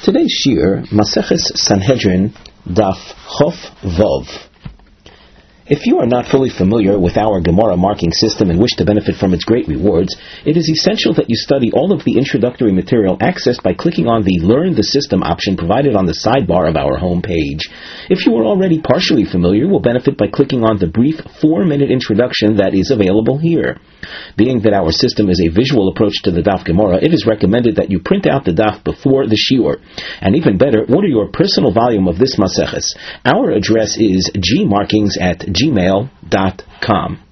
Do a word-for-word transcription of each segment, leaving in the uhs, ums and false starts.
Today's Shir, Maseches Sanhedrin, Daf Chof Vov. If you are not fully familiar with our Gemara marking system and wish to benefit from its great rewards, it is essential that you study all of the introductory material accessed by clicking on the Learn the System option provided on the sidebar of our home page. If you are already partially familiar, you will benefit by clicking on the brief four-minute introduction that is available here. Being that our system is a visual approach to the Daf Gemara, it is recommended that you print out the Daf before the Shiur. And even better, order your personal volume of this Maseches. Our address is gmarkings at gmail dot com.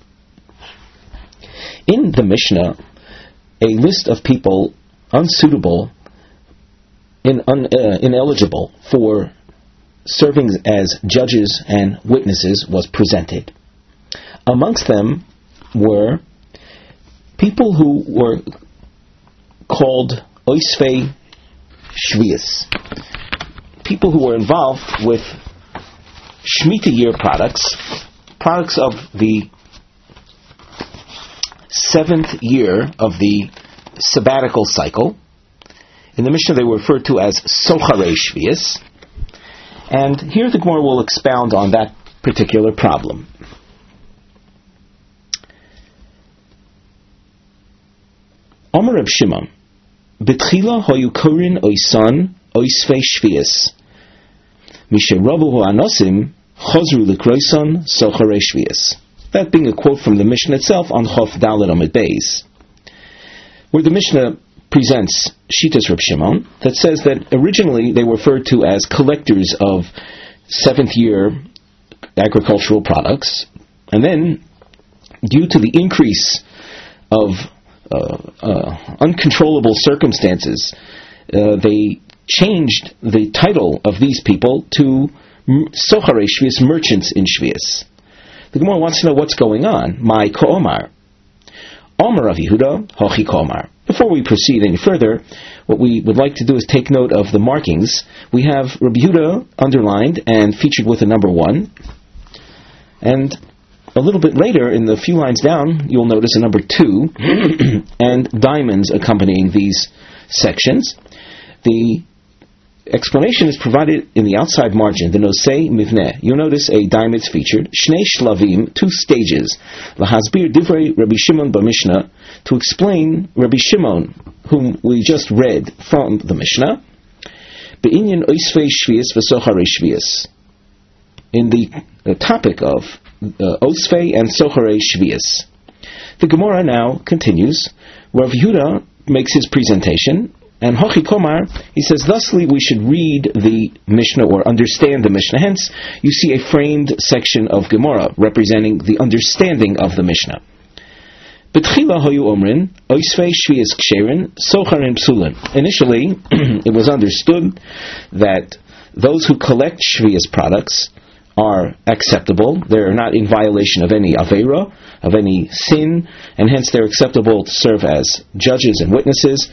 In the Mishnah, a list of people unsuitable, in, un, uh, ineligible for serving as judges and witnesses was presented. Amongst them were people who were called Oisfei Shvius, people who were involved with Shemitah year products, products of the seventh year of the sabbatical cycle. In the Mishnah they were referred to as Socharei Shvius, and here the Gemara will expound on that particular problem. Amar Reb Shimon, B'tchila hoyu korin oisan oisvei shvius. Misherabu ha'anosim chozru l'kroisan socharei shvius. That being a quote from the Mishnah itself on Chof Dalet Amud Beis, where the Mishnah presents Shitas Reb Shimon that says that originally they were referred to as collectors of seventh year agricultural products, and then due to the increase of Uh, uh, uncontrollable circumstances, uh, they changed the title of these people to Socharei Shvius, merchants in Shvius. The Gemara wants to know what's going on. My Ko'omar. Omar Rav Yehuda, Hochi Ko'omar. Before we proceed any further, what we would like to do is take note of the markings. We have Rabbi Yehuda underlined and featured with a number one, and a little bit later, in the few lines down, you'll notice a number two and diamonds accompanying these sections. The explanation is provided in the outside margin, the nosei mivneh. You'll notice a diamond is featured. Shnei shlavim, two stages. Lahasbir divrei Rabbi Shimon b'Mishnah, to explain Rabbi Shimon, whom we just read from the Mishnah. Be'inyan oisvei shvius v'socharei shvius. In the, the topic of Uh, Osfei and Socharei Shvius. The Gemara now continues. Rav Yehuda makes his presentation, and Hochi Komar, he says, thusly we should read the Mishnah or understand the Mishnah. Hence, you see a framed section of Gemara representing the understanding of the Mishnah. B'tchila hoyu omrin, Osfei Shvius ksherin, Socharim psulin. Initially, it was understood that those who collect Shvius products are acceptable. They're not in violation of any Aveira, of any sin, and hence they're acceptable to serve as judges and witnesses.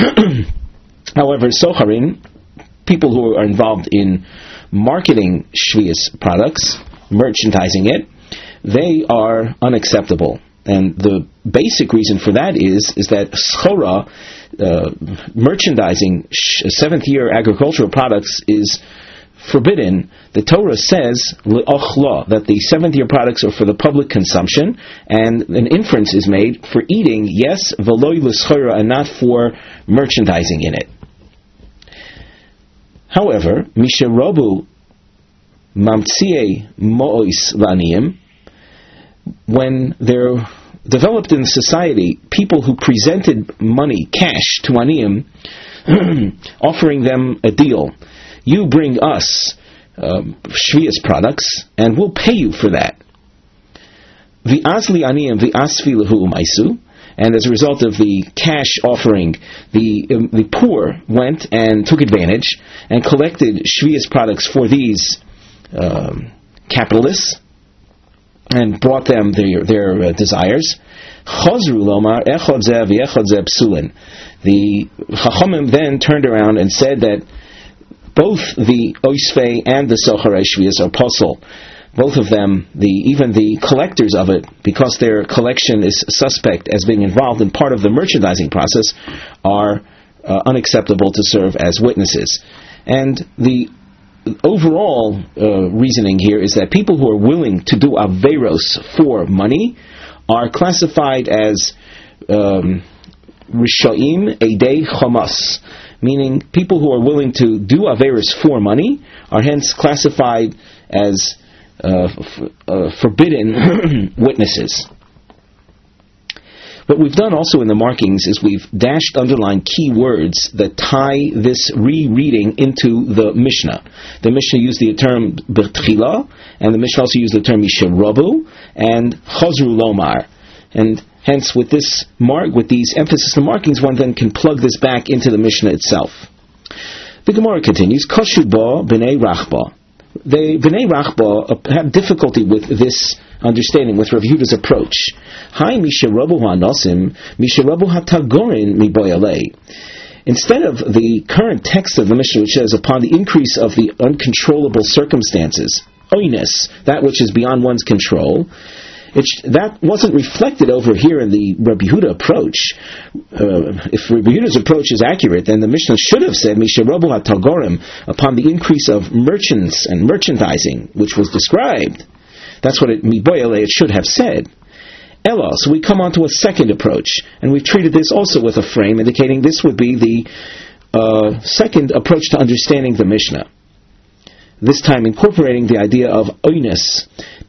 However, Socharin, people who are involved in marketing Shvius products, merchandising it, they are unacceptable. And the basic reason for that is, is that Schora, uh, merchandising sh- seventh year agricultural products, is forbidden. The Torah says le'ochla, that the seventh year products are for the public consumption, and an inference is made for eating, yes, v'loi l'schora, and not for merchandising in it. However, misherobu mamtsiei mo'is la'aniyim, when there developed in society people who presented money, cash, to aniyim, offering them a deal. You bring us um, Shvius products, and we'll pay you for that. V'azli aniyim v'asfi lehu umaisu, and as a result of the cash offering, the um, the poor went and took advantage and collected Shvius products for these um, capitalists and brought them their their uh, desires. Chazru lomar echad zeh v'echad zeh psulin. The Chachamim then turned around and said that both the Oisfei and the Socharei Shvius are posel. Both of them, the even the collectors of it, because their collection is suspect as being involved in part of the merchandising process, are uh, unacceptable to serve as witnesses. And the overall uh, reasoning here is that people who are willing to do averos for money are classified as um, rishoim eidei chamas, meaning people who are willing to do averos for money are hence classified as uh, f- uh, forbidden witnesses. What we've done also in the markings is we've dashed underlined key words that tie this rereading into the Mishnah. The Mishnah used the term b'tchila, and the Mishnah also used the term misherabu and chazru lomar. And hence, with this mark, with these emphasis and markings, one then can plug this back into the Mishnah itself. The Gemara continues, Kashu ba b'nei rachba. The b'nei rachba have difficulty with this understanding, with Rav Yehuda's approach. Hi misherabu ha'anosim, misherabu ha'tagorin miboyalei. Instead of the current text of the Mishnah, which says, upon the increase of the uncontrollable circumstances, oinus, that which is beyond one's control, It, that wasn't reflected over here in the Rabbi Yehuda approach. Uh, if Rabbi Yehuda's approach is accurate, then the Mishnah should have said, Misherabu HaTagorim, upon the increase of merchants and merchandising, which was described. That's what it, Miboyale, it should have said. Ella, so we come on to a second approach, and we've treated this also with a frame, indicating this would be the uh, second approach to understanding the Mishnah. This time incorporating the idea of oinus.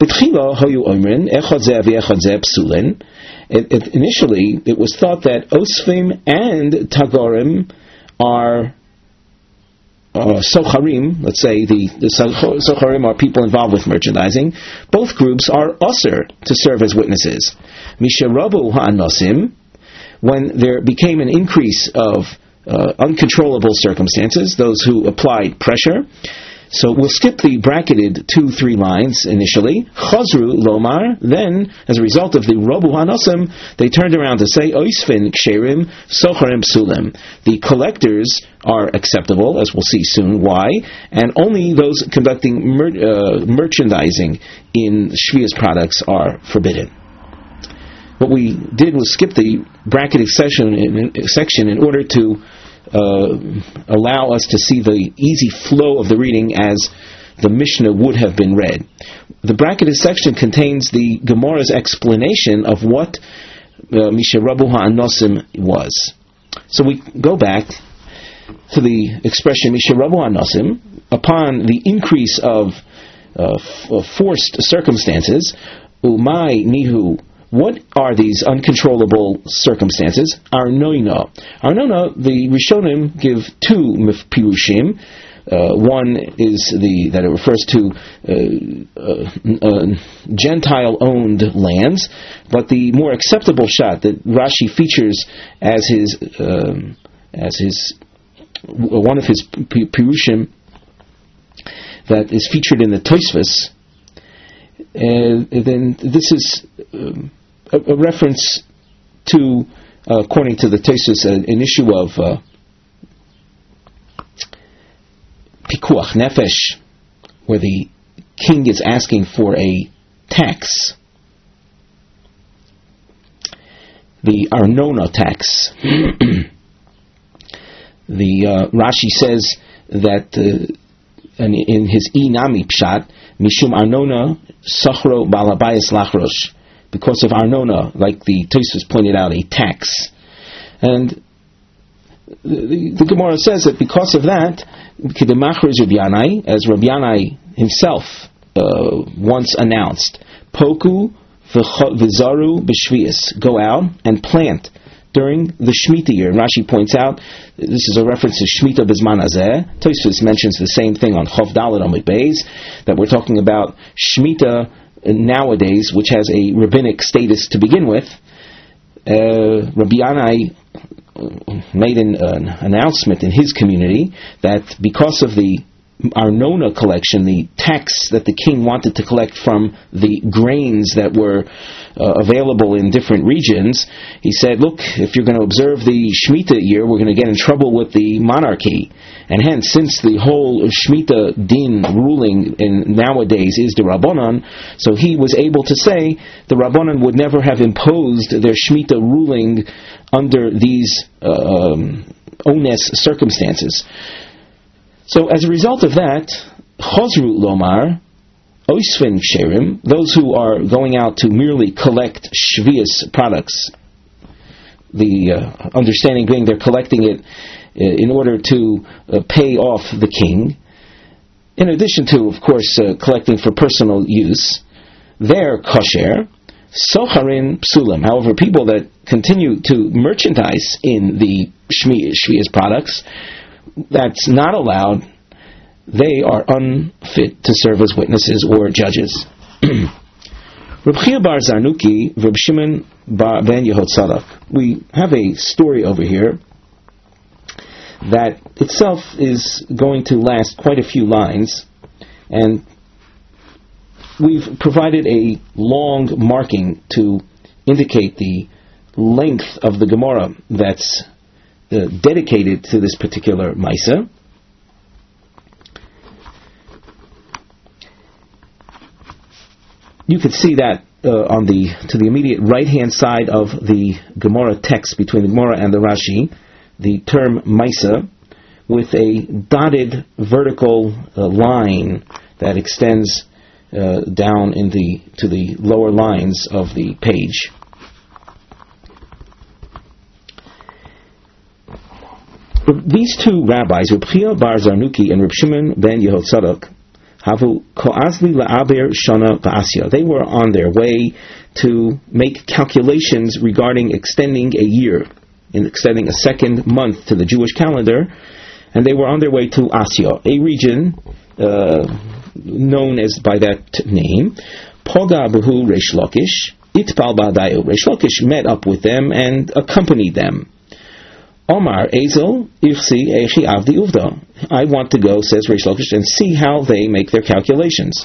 Initially, it was thought that osfim and tagorim are uh, socharim. Let's say the, the socharim are people involved with merchandising. Both groups are osir to serve as witnesses. Misharabu ha'anosim, when there became an increase of uh, uncontrollable circumstances, those who applied pressure. So we'll skip the bracketed two, three lines initially. Chazru lomar, then, as a result of the Rabu Hanosim, they turned around to say, Oisfin ksherim socharim psulim. The collectors are acceptable, as we'll see soon why, and only those conducting mer- uh, merchandising in Shvia's products are forbidden. What we did was skip the bracketed section in, section in order to Uh, allow us to see the easy flow of the reading as the Mishnah would have been read. The bracketed section contains the Gemara's explanation of what uh, Misherabu ha'anosim was. So we go back to the expression Misherabu ha'anosim, upon the increase of uh, f- forced circumstances, umay nihu. What are these uncontrollable circumstances? Arnoina. Arnona, the Rishonim give two pirushim. Uh, one is the that it refers to uh, uh, uh, Gentile-owned lands, but the more acceptable shot that Rashi features as his um, as his one of his pirushim that is featured in the Tosfos. And then this is um, a, a reference to, uh, according to the Tosfos, uh, an issue of uh, pikuach nefesh, where the king is asking for a tax, the Arnona tax. The uh, Rashi says that uh, in, in his Inami Pshat, Mishum Arnona Sachro Balabayas Lachrosh, because of Arnona, like the Tosfos pointed out, a tax. And the, the, the Gemara says that because of that, Kedemachar is Rabbi Yanai, as Rabbi Yanai himself uh, once announced, Poku v'zaru b'shvius, go out and plant during the Shemitah year. And Rashi points out, this is a reference to Shemitah B'zman Hazeh. Tosfos mentions the same thing on Chof Dalet Amud Beis, that we're talking about Shemitah nowadays, which has a rabbinic status to begin with. Uh, Rabbi Yanai made an, an announcement in his community that because of the Arnona collection, the tax that the king wanted to collect from the grains that were uh, available in different regions, he said, look, if you're going to observe the Shemitah year, we're going to get in trouble with the monarchy. And hence, since the whole Shemitah din ruling in nowadays is the Rabbanan, so he was able to say the Rabbanan would never have imposed their Shemitah ruling under these uh, um, ones circumstances. So as a result of that, Chosru Lomar, Oisfin Ksherim, those who are going out to merely collect Shvius products, the uh, understanding being they're collecting it uh, in order to uh, pay off the king, in addition to, of course, uh, collecting for personal use, they're kosher. Socharin psulim. However, people that continue to merchandise in the Shvius products, that's not allowed. They are unfit to serve as witnesses or judges. Reb Chia bar Zarnuki, Reb Shimon bar ben Yehotzadak. We have a story over here that itself is going to last quite a few lines, and we've provided a long marking to indicate the length of the Gemara that's uh, dedicated to this particular Maisa. You can see that uh, on the to the immediate right-hand side of the Gemara text between the Gemara and the Rashi, the term Maisa, with a dotted vertical uh, line that extends uh, down in the to the lower lines of the page. These two rabbis, Reb Chia bar Zarnuki and Reb Shimon ben Yehotzadak, Havu ko'azli la'aber shana ba'asya. They were on their way to make calculations regarding extending a year, in extending a second month to the Jewish calendar, and they were on their way to Asya, a region uh, known as by that name. Poga b'hu Reish Lakish, itpal ba'dayu. Reish Lakish met up with them and accompanied them. Omar Ezel Ifsi Echi Avdi Uvda. I want to go, says Reish Lakish, and see how they make their calculations.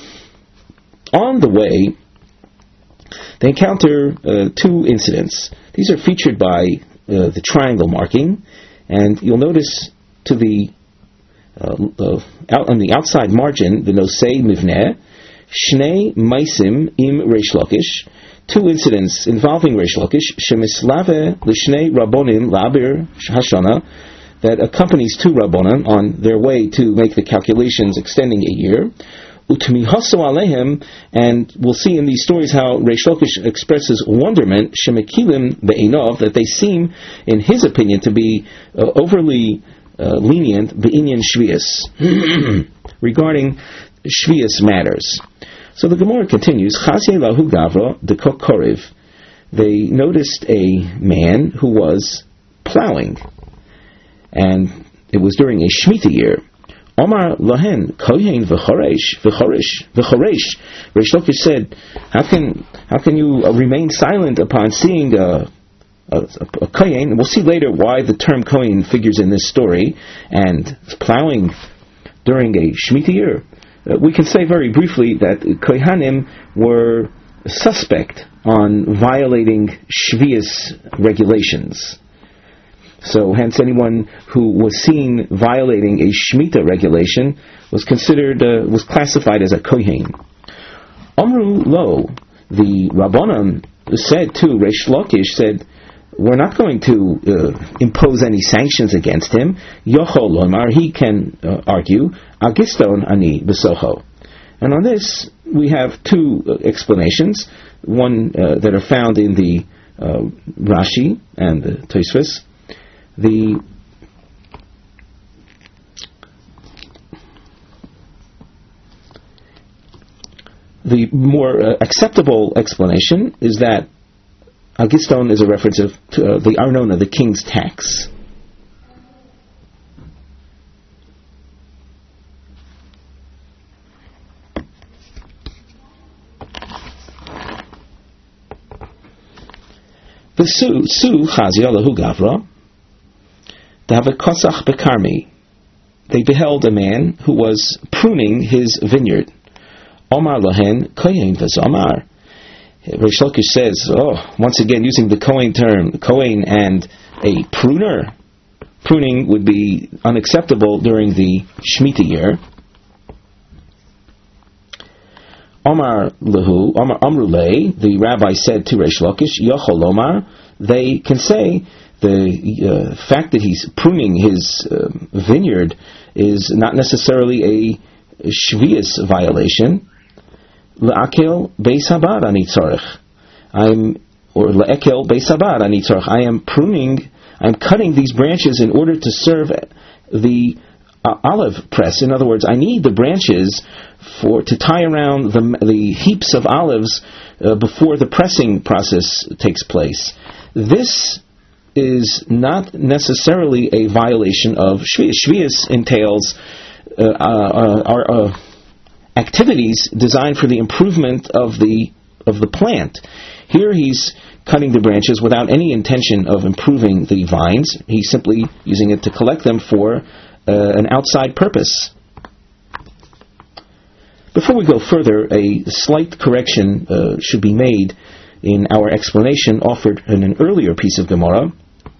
On the way, they encounter uh, two incidents. These are featured by uh, the triangle marking, and you'll notice to the uh, uh, out on the outside margin, the Nosei Mivneh, Shnei Maisim Im Reish Lakish. Two incidents involving Reish Lakish, Shemislave Lishnei Rabbonim Labir Hashana, that accompanies two Rabbonim on their way to make the calculations extending a year. Utmihaso Alehem, and we'll see in these stories how Reish Lakish expresses wonderment, Shemekilim Be'inov, that they seem, in his opinion, to be uh, overly uh, lenient Be'inyan Shvius, regarding Shvius matters. So the Gemara continues, Chasye lahu gavra dekok korev. They noticed a man who was plowing, and it was during a Shemitah year. Omar lahen kohen v'choresh v'choresh v'choresh. Reish Lakish said, how can how can you uh, remain silent upon seeing a a, a, a kohen? We'll see later why the term kohen figures in this story, and plowing during a Shemitah year. Uh, we can say very briefly that Kohanim were suspect on violating Shvius regulations. So hence anyone who was seen violating a Shemitah regulation was considered, uh, was classified as a Kohen. Amru Lo, the Rabbanan said to Reish Lakish, said, we're not going to uh, impose any sanctions against him. Yochol Lomar, he can uh, argue, Agiston ani besoho. And on this, we have two uh, explanations. One uh, that are found in the uh, Rashi and the Tosfos. The the more uh, acceptable explanation is that Agiston is a reference of, to uh, the Arnona, the king's tax. The Su, Su Chazia Lahu Gavra, Davekosach Bekarmi. They beheld a man who was pruning his vineyard. Omar Lahen Kohen V'Zomar. Reish Lakish says, oh, once again using the Kohen term, Kohen and a pruner. Pruning would be unacceptable during the Shemitah year. Omar Lehu, Omar Amrulei, the rabbi said to Reish Lakish, Yochol Omar, they can say the uh, fact that he's pruning his uh, vineyard is not necessarily a shvius violation. Le'akel beis habad ani tzarech. I'm or le'ekel beis habad ani tzarech. I am pruning. I'm cutting these branches in order to serve the uh, olive press. In other words, I need the branches for to tie around the the heaps of olives uh, before the pressing process takes place. This is not necessarily a violation of shvius. Shvius entails uh, uh, our uh, activities designed for the improvement of the of the plant. Here he's cutting the branches without any intention of improving the vines. He's simply using it to collect them for uh, an outside purpose. Before we go further, a slight correction uh, should be made in our explanation offered in an earlier piece of Gemara.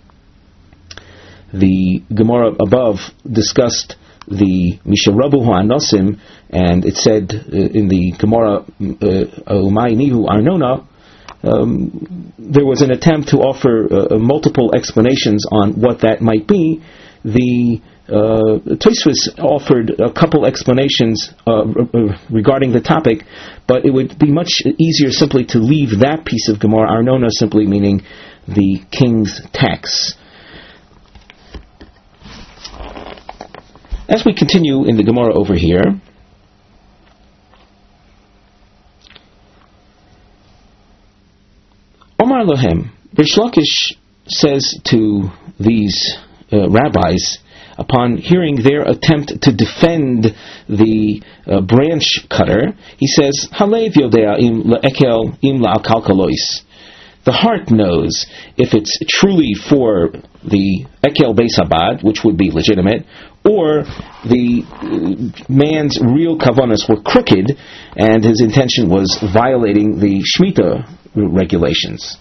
The Gemara above discussed the Misharabu Ha'anosim, and it said uh, in the Gemara Umay Nihu Arnona, um, there was an attempt to offer uh, multiple explanations on what that might be. The uh, Tosfos offered a couple explanations uh, regarding the topic, but it would be much easier simply to leave that piece of Gemara Arnona simply meaning the king's tax. As we continue in the Gemara over here, Omar Lohem, Rish Lakish says to these uh, rabbis, upon hearing their attempt to defend the uh, branch cutter, he says, Halev yodea im la'ekel im la'akalkalois. The heart knows if it's truly for the ekel beis habad, which would be legitimate, or the uh, man's real kavanas were crooked and his intention was violating the Shemitah regulations.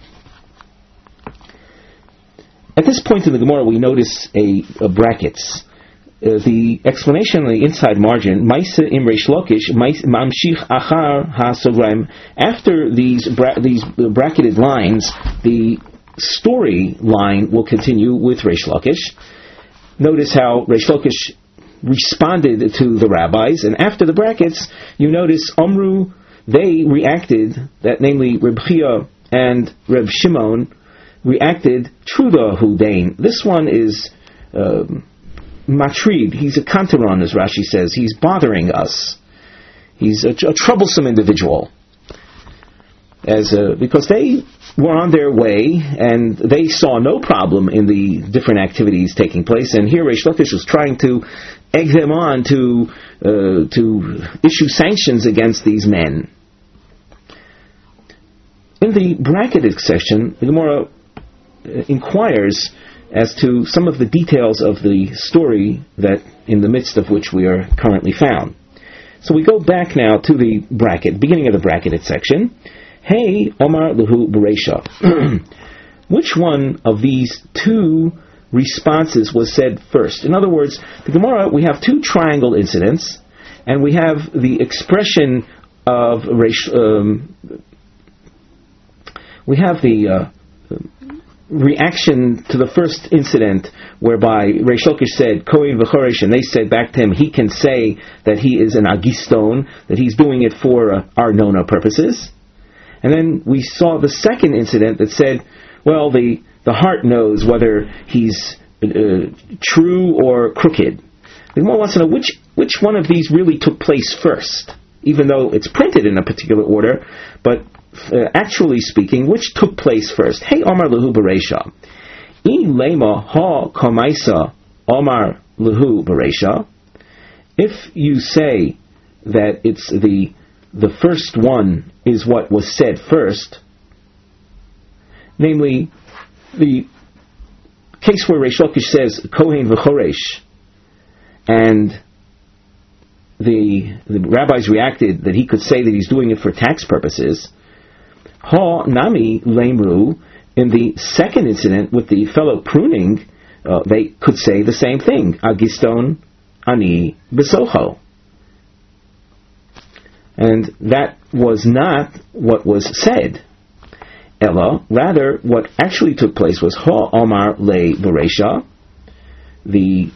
At this point in the Gemara, we notice a, a brackets. Uh, the explanation on the inside margin, Maisa im Reish Lakish, Mamshich Achar HaSograim. After these bra- these bracketed lines, the story line will continue with Reish Lakish. Notice how Reish Lakish responded to the rabbis, and after the brackets, you notice Omru, they reacted, that namely Reb Chia and Reb Shimon reacted, Truda Hudain. This one is um, Matrid. He's a kantaron, as Rashi says. He's bothering us. He's a, a troublesome individual. As a, because they were on their way and they saw no problem in the different activities taking place, and here Reish Lakish was trying to egg them on to uh, to issue sanctions against these men. In the bracketed section, the Gemara uh, inquires as to some of the details of the story that in the midst of which we are currently found. So we go back now to the bracket, beginning of the bracketed section. Hey, Omar Lahu Bereisha. Which one of these two responses was said first? In other words, the Gemara, we have two triangle incidents, and we have the expression of um, we have the uh, reaction to the first incident, whereby Reish Lakish said Kohen v'choresh, and they said back to him he can say that he is an agiston, that he's doing it for uh, Arnona purposes. And then we saw the second incident that said, well, the, the heart knows whether he's uh, true or crooked. The Gemara wants to know which, which one of these really took place first, even though it's printed in a particular order, but uh, actually speaking, which took place first? Hey, Omar Lahu Bereisha. In lema ha kamaisa Omar Lahu Bereisha. If you say that it's the the first one is what was said first, namely the case where Reish Lakish says Kohen v'choresh, and the, the rabbis reacted that he could say that he's doing it for tax purposes. Ha nami lemru, in the second incident with the fellow pruning, uh, they could say the same thing. Agiston ani besocho. And that was not what was said. Ella, rather, what actually took place was Ha Omar Le Beresha, the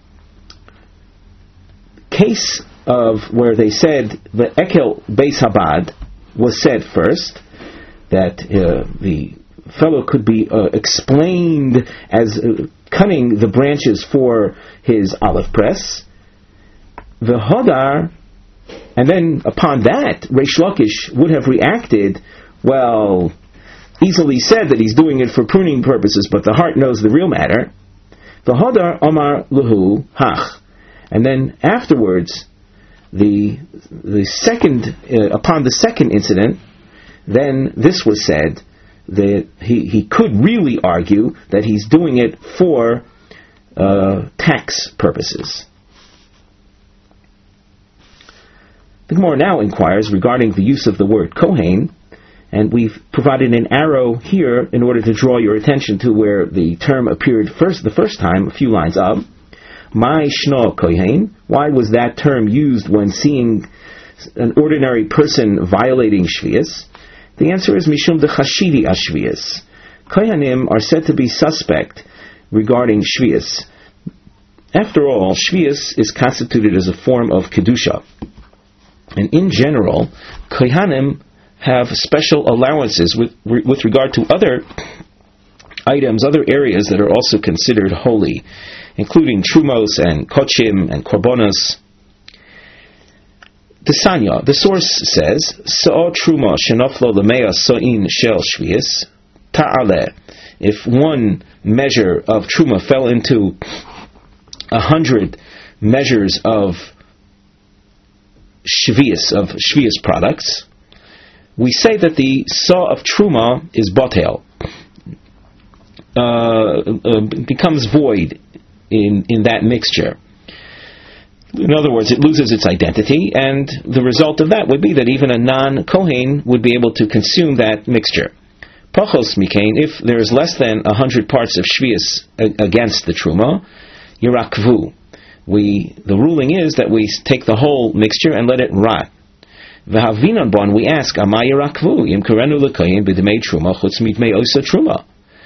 case of where they said the Ekel Beis Habad was said first, that uh, the fellow could be uh, explained as uh, cutting the branches for his olive press. The Hadar, and then upon that, Reish Lakish would have reacted, well, easily said that he's doing it for pruning purposes, but the heart knows the real matter. The Hadar Omar Luhu Hach. And then afterwards, the the second, uh, upon the second incident, then this was said, that he, he could really argue that he's doing it for uh, tax purposes. The Gemara now inquires regarding the use of the word Kohen, and we've provided an arrow here in order to draw your attention to where the term appeared first the first time, a few lines up. Mai Shno Kohen. Why was that term used when seeing an ordinary person violating Shvius? The answer is Mishum de Chashidi Ashvius. Kohanim are said to be suspect regarding Shvius. After all, Shvius is constituted as a form of Kedusha. And in general, Kohanim have special allowances with with regard to other items, other areas that are also considered holy, including Trumos and Kochim and Korbonos. The Sanya, the source says, Sa'o Truma shenoflo l'mea so'in shel shvius ta'ale. If one measure of Truma fell into a hundred measures of shvius, of shvius products, we say that the saw of Truma is botel, uh, uh, becomes void in, in that mixture. In other words, it loses its identity, and the result of that would be that even a non-Kohen would be able to consume that mixture. Pachos mikain, if there is less than a hundred parts of shvius against the truma, yirakvu. We the ruling is that we take the whole mixture and let it rot. V'havinon bon, we ask, Ama yirakvu im karenu l'kohen b'demei truma chutz mitmei osa truma.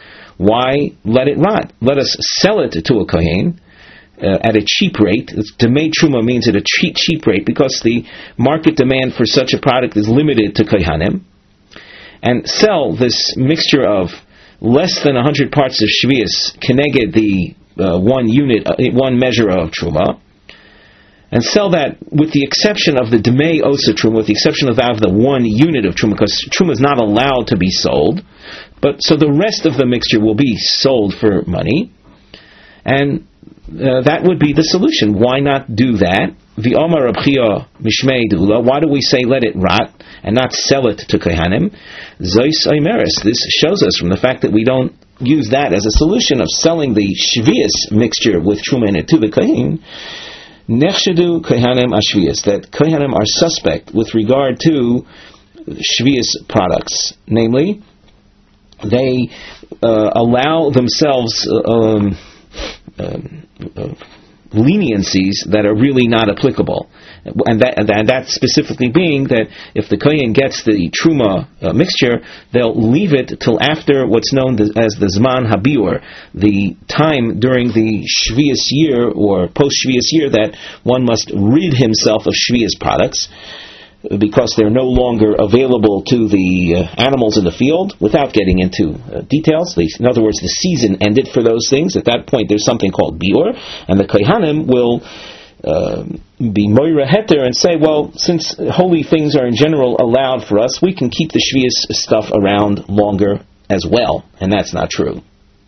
Why let it rot? Let us sell it to a kohen Uh, at a cheap rate. Demei Truma means at a cheap, cheap rate because the market demand for such a product is limited to Kohanim, and sell this mixture of less than one hundred parts of Shvius keneged the uh, one unit, uh, one measure of Truma, and sell that with the exception of the Demei Osa Truma, with the exception of that of the one unit of Truma, because Truma is not allowed to be sold, but so the rest of the mixture will be sold for money, and Uh, that would be the solution. Why not do that? The Omar Rabchia Mishmei Dula. Why do we say let it rot and not sell it to Kohanim? Zois Oimeris. This shows us from the fact that we don't use that as a solution of selling the Shvius mixture with Truma in it to the Kohen. Nechshedu Kohanim Ashvius. That Kohanim are suspect with regard to Shvius products. Namely, they uh, allow themselves Uh, um, Um, uh, leniencies that are really not applicable, and that, and that specifically being that if the kohen gets the truma uh, mixture, they'll leave it till after what's known as the zman habiur, the time during the shvius year or post shvius year that one must rid himself of shvius products, because they're no longer available to the uh, animals in the field, without getting into uh, details. In other words, the season ended for those things. At that point, there's something called biur, and the kohanim will uh, be moira heter and say, well, since holy things are in general allowed for us, we can keep the shvius stuff around longer as well, and that's not true.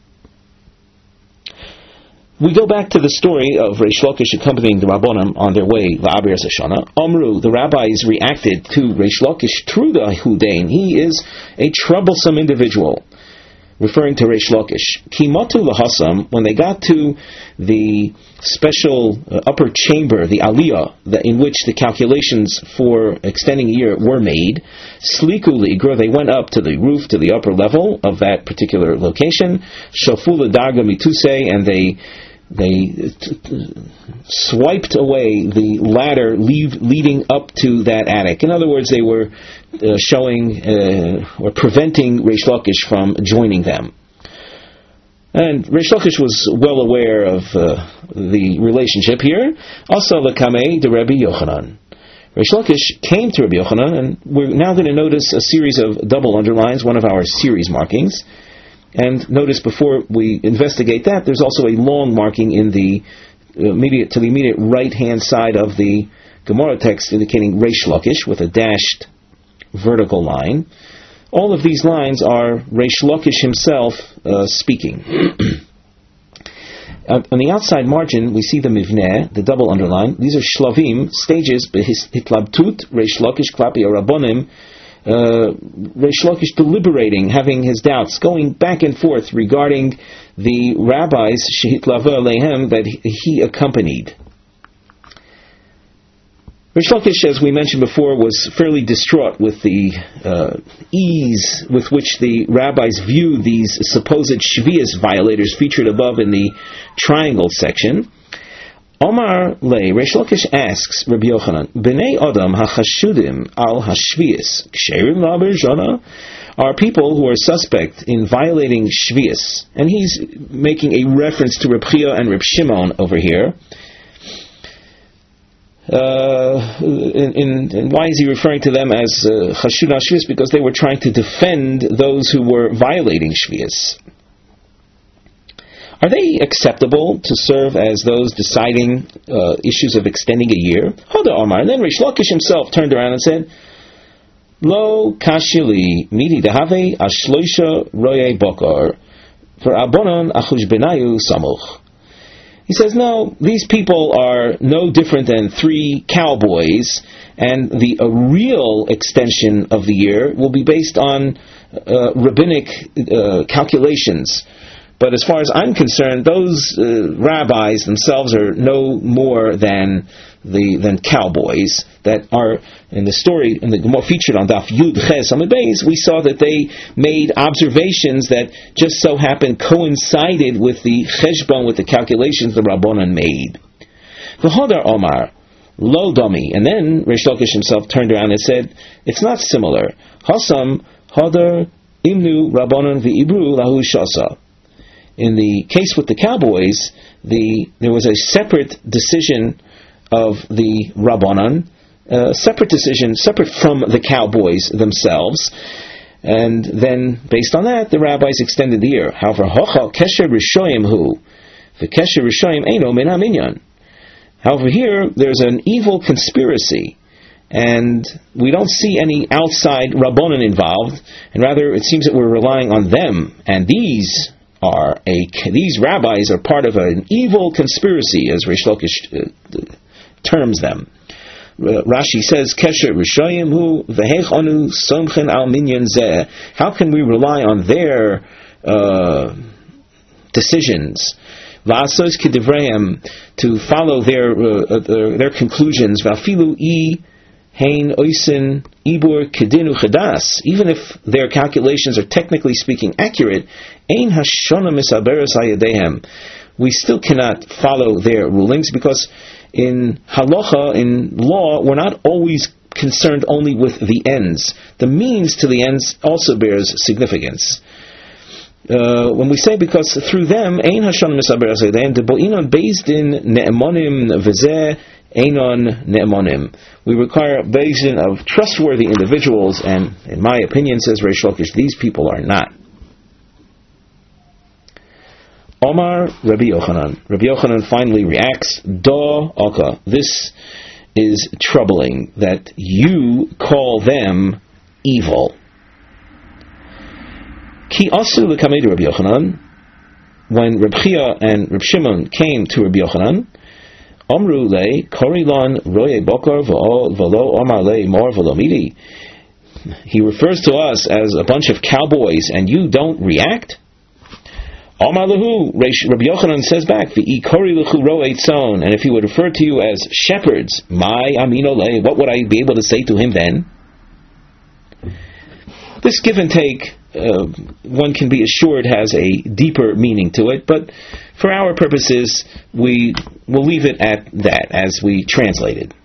We go back to the story of Reish Lakish accompanying the Rabbonim on their way, La'abir Sashana. Omru, the rabbis reacted to Reish Lakish through the Hudain. He is a troublesome individual, referring to Reish Lakish. Kimotu lahasam, when they got to the special uh, upper chamber, the aliyah, the, in which the calculations for extending a year were made, sliku li'igro, they went up to the roof, to the upper level of that particular location, shafu l'darga mituse, and they they t- t- swiped away the ladder leave, leading up to that attic. In other words, they were uh, showing uh, or preventing Reish Lakish from joining them. And Reish Lakish was well aware of uh, the relationship here. Also, Lakamei de Rabbi Yochanan. Reish Lakish came to Rabbi Yochanan, and we're now going to notice a series of double underlines, one of our series markings. And notice before we investigate that, there's also a long marking in the immediate to the immediate right-hand side of the Gemara text indicating Reish Lakish with a dashed vertical line. All of these lines are Reish Lakish himself uh, speaking. Uh, on the outside margin, we see the mivneh, the double underline. These are shlavim, stages, hitlabtut, Reish Lakish, klapi arabonim, uh, Reish Lakish deliberating, having his doubts, going back and forth regarding the rabbis, shehitlava alehem, that he accompanied. Reish Lakish, as we mentioned before, was fairly distraught with the uh, ease with which the rabbis viewed these supposed shvius violators featured above in the triangle section. Omar Lei, Reish Lakish asks Rabbi Yochanan, B'nei Adam hachashudim al hashvius ksherim la'berjana, are people who are suspect in violating shvius, and he's making a reference to Reb Chia and Reb Shimon over here. Uh, in, in, in why is he referring to them as Chashud uh, Shvius? Because they were trying to defend those who were violating Shvius. Are they acceptable to serve as those deciding uh, issues of extending a year? Hoda Omar. And then Reish Lakish himself turned around and said, Lo kashili midi dehave ashloisha roye bokar for abonon achush benayu samuch. He says, no, these people are no different than three cowboys, and the uh, real extension of the year will be based on uh, rabbinic uh, calculations. But as far as I'm concerned, those uh, rabbis themselves are no more than the than cowboys that are in the story in the Gemara featured on Daf Yud Ches Amud Beis. We saw that they made observations that just so happened coincided with the cheshbon, with the calculations the Rabbanan made. The Hodar Omar Lo Dami, and then Reish Lakish himself turned around and said, it's not similar. Hasam Hodar Imnu Rabbanan v'Ibru Lahu Shasa. In the case with the cowboys, the there was a separate decision of the Rabbanan, a separate decision, separate from the cowboys themselves, and then based on that, the rabbis extended the year. However, Hocha Kesher Rishoyim Hu, the Kesher Rishoyim Eino Min HaMinyan. However, here there's an evil conspiracy, and we don't see any outside Rabbanan involved, and rather it seems that we're relying on them, and these are a these rabbis are part of an evil conspiracy, as Reish Lakish uh, terms them. Uh, Rashi says, "Kesher Rishoyim Hu v'Heich Anu Somchen Al Minyan Zeh." How can we rely on their uh, decisions? V'Asos K'Divrayim, to follow their uh, their, their conclusions. V'Afilu I Hein Oisin Ibur Kedinu Chadas. Even if their calculations are technically speaking accurate, Ein Hashona Misaberes Hayadehem. We still cannot follow their rulings because in halacha, in law, we're not always concerned only with the ends. The means to the ends also bears significance. Uh, when we say because through them, Ein Hashon Misaberes Hayadehem, the Bo'inon based in Ne'emonim V'zeh Einon Ne'emonim. We require Beis of trustworthy individuals, and in my opinion, says Reish Lakish, these people are not. Omar Rabbi Yochanan. Rabbi Yochanan finally reacts, Da Oka. This is troubling that you call them evil. Ki asu l'kamei Rabbi Yochanan. When Reb Chia and Reb Shimon came to Rabbi Yochanan, Omru le korilon roye bokar v'lo omar le mor v'lo midi. He refers to us as a bunch of cowboys, and you don't react. Omar lehu, Rabbi Yochanan says back, v'i kori lechu roe tzon, and if he would refer to you as shepherds, my amino le, what would I be able to say to him then? This give and take, uh, one can be assured, has a deeper meaning to it, but for our purposes, we will leave it at that as we translate it.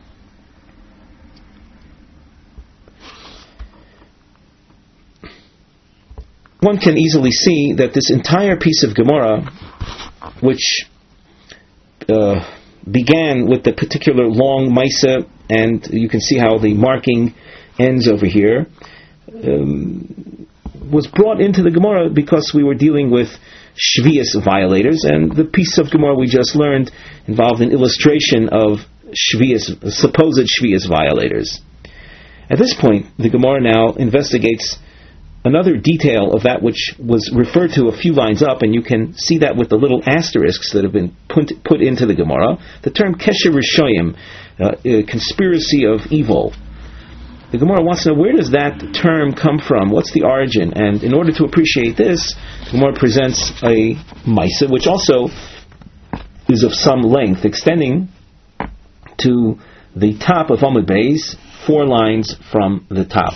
One can easily see that this entire piece of Gemara, which uh, began with the particular long Maisa, and you can see how the marking ends over here, um, was brought into the Gemara because we were dealing with Shvius violators, and the piece of Gemara we just learned involved an illustration of Shvius, supposed Shvius violators. At this point, the Gemara now investigates another detail of that which was referred to a few lines up, and you can see that with the little asterisks that have been put, put into the Gemara. The term Kesher Rishoyim, uh, a conspiracy of evil. The Gemara wants to know, where does that term come from? What's the origin? And in order to appreciate this, the Gemara presents a Maisa, which also is of some length, extending to the top of Amud Beis, four lines from the top.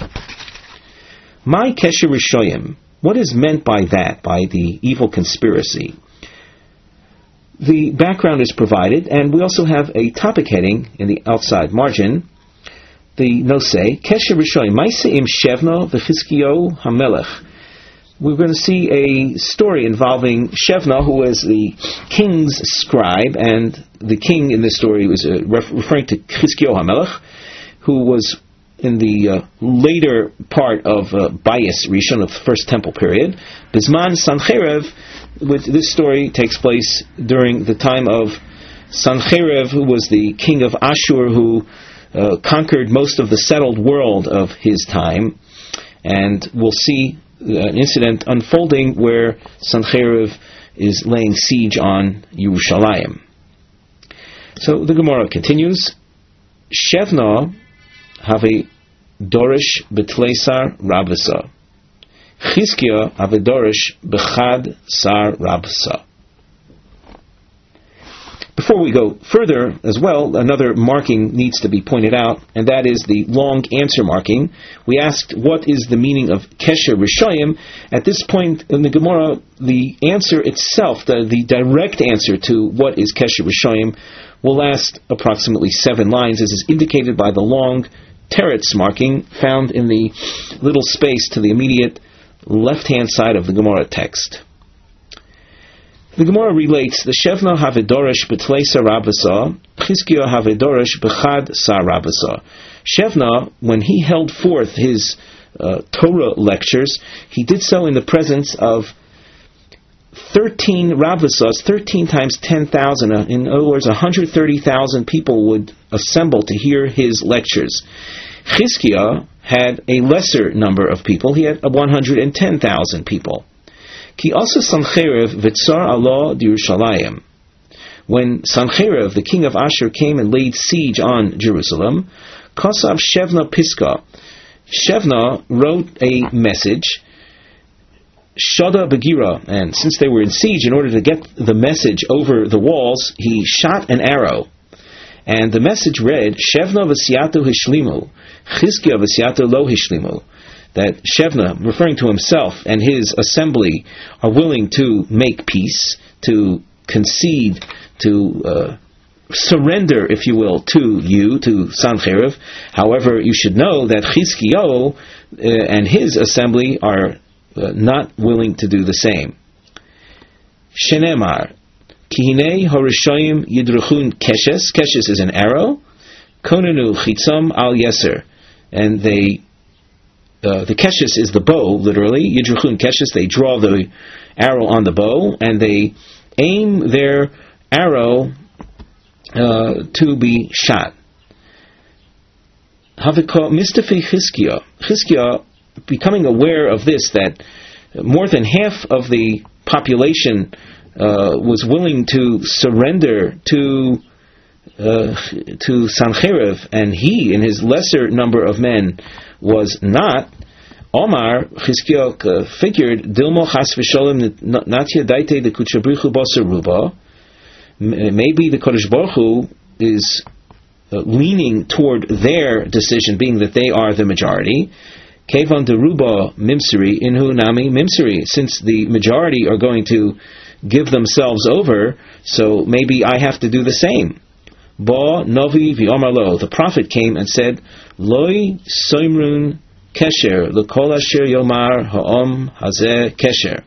My Kesher Rishoyim, what is meant by that, by the evil conspiracy? The background is provided, and we also have a topic heading in the outside margin. The Nosei, Kesher Rishoyim, Maisa im Shevna v'Chizkiyahu HaMelech. We're going to see a story involving Shevna, who was the king's scribe, and the king in this story was uh, ref- referring to Chizkiyahu HaMelech, who was in the uh, later part of uh, Bayis Rishon, of the First Temple period. Bisman Sancherev, which this story takes place during the time of Sancherev, who was the king of Ashur, who uh, conquered most of the settled world of his time. And we'll see uh, an incident unfolding where Sancherev is laying siege on Yerushalayim. So the Gemara continues. Shevna have a dorish betleisar rabasa. Chizkiya have a dorish bechad sar rabasa. Before we go further as well, another marking needs to be pointed out, and that is the long answer marking. We asked, what is the meaning of Kesher Rishoyim? At this point in the Gemara, the answer itself, the, the direct answer to what is Kesher Rishoyim, will last approximately seven lines, as is indicated by the long teretz marking found in the little space to the immediate left-hand side of the Gemara text. The Gemara relates, the Shevna havedorish betleisa rabasa, Chizkiya havedorish bechad sar rabasa. Shevna, when he held forth his uh, Torah lectures, he did so in the presence of thirteen rabasas, thirteen times ten thousand. In other words, one hundred thirty thousand people would assemble to hear his lectures. Chizkiya had a lesser number of people. He had one hundred ten thousand people. Ki also Sancherev v'tzar Allah d'Yerushalayim. When Sancherev, the king of Ashur, came and laid siege on Jerusalem, Kosav Shevna Piska. Shevna wrote a message, Shada Begira, and since they were in siege, in order to get the message over the walls, he shot an arrow. And the message read, Shevna v'siyato hishlimu, Chizkiya v'siyato lo hishlimu. That Shevna, referring to himself and his assembly, are willing to make peace, to concede, to uh, surrender, if you will, to you, to Sancherev. However, you should know that Chizkiyahu uh, and his assembly are uh, not willing to do the same. Shenemar, Kihinei Horishoyim Yidruchun Keshes. Keshes is an arrow. Konenu Chitzam Al Yeser. And they Uh, the keshes is the bow, literally. Yidruchun keshes, they draw the arrow on the bow, and they aim their arrow uh, to be shot. Havika Mistafi Chizkiya. Chizkiya, becoming aware of this, that more than half of the population uh, was willing to surrender to uh, to Sancherev, and he, in his lesser number of men, was not. Omar Chizkiya uh, figured Dilmo Chas V'Sholem Natya Daite the Kuchabrichu Basaruba. Maybe the Kodesh Baruch Hu is uh, leaning toward their decision, being that they are the majority. Kevan deruba mimsiri inhu nami mimsiri. Since the majority are going to give themselves over, so maybe I have to do the same. Ba novi v'omar lo. The prophet came and said, Loi soimrun kesher l'kol asher yomar ha'om hazeh kesher.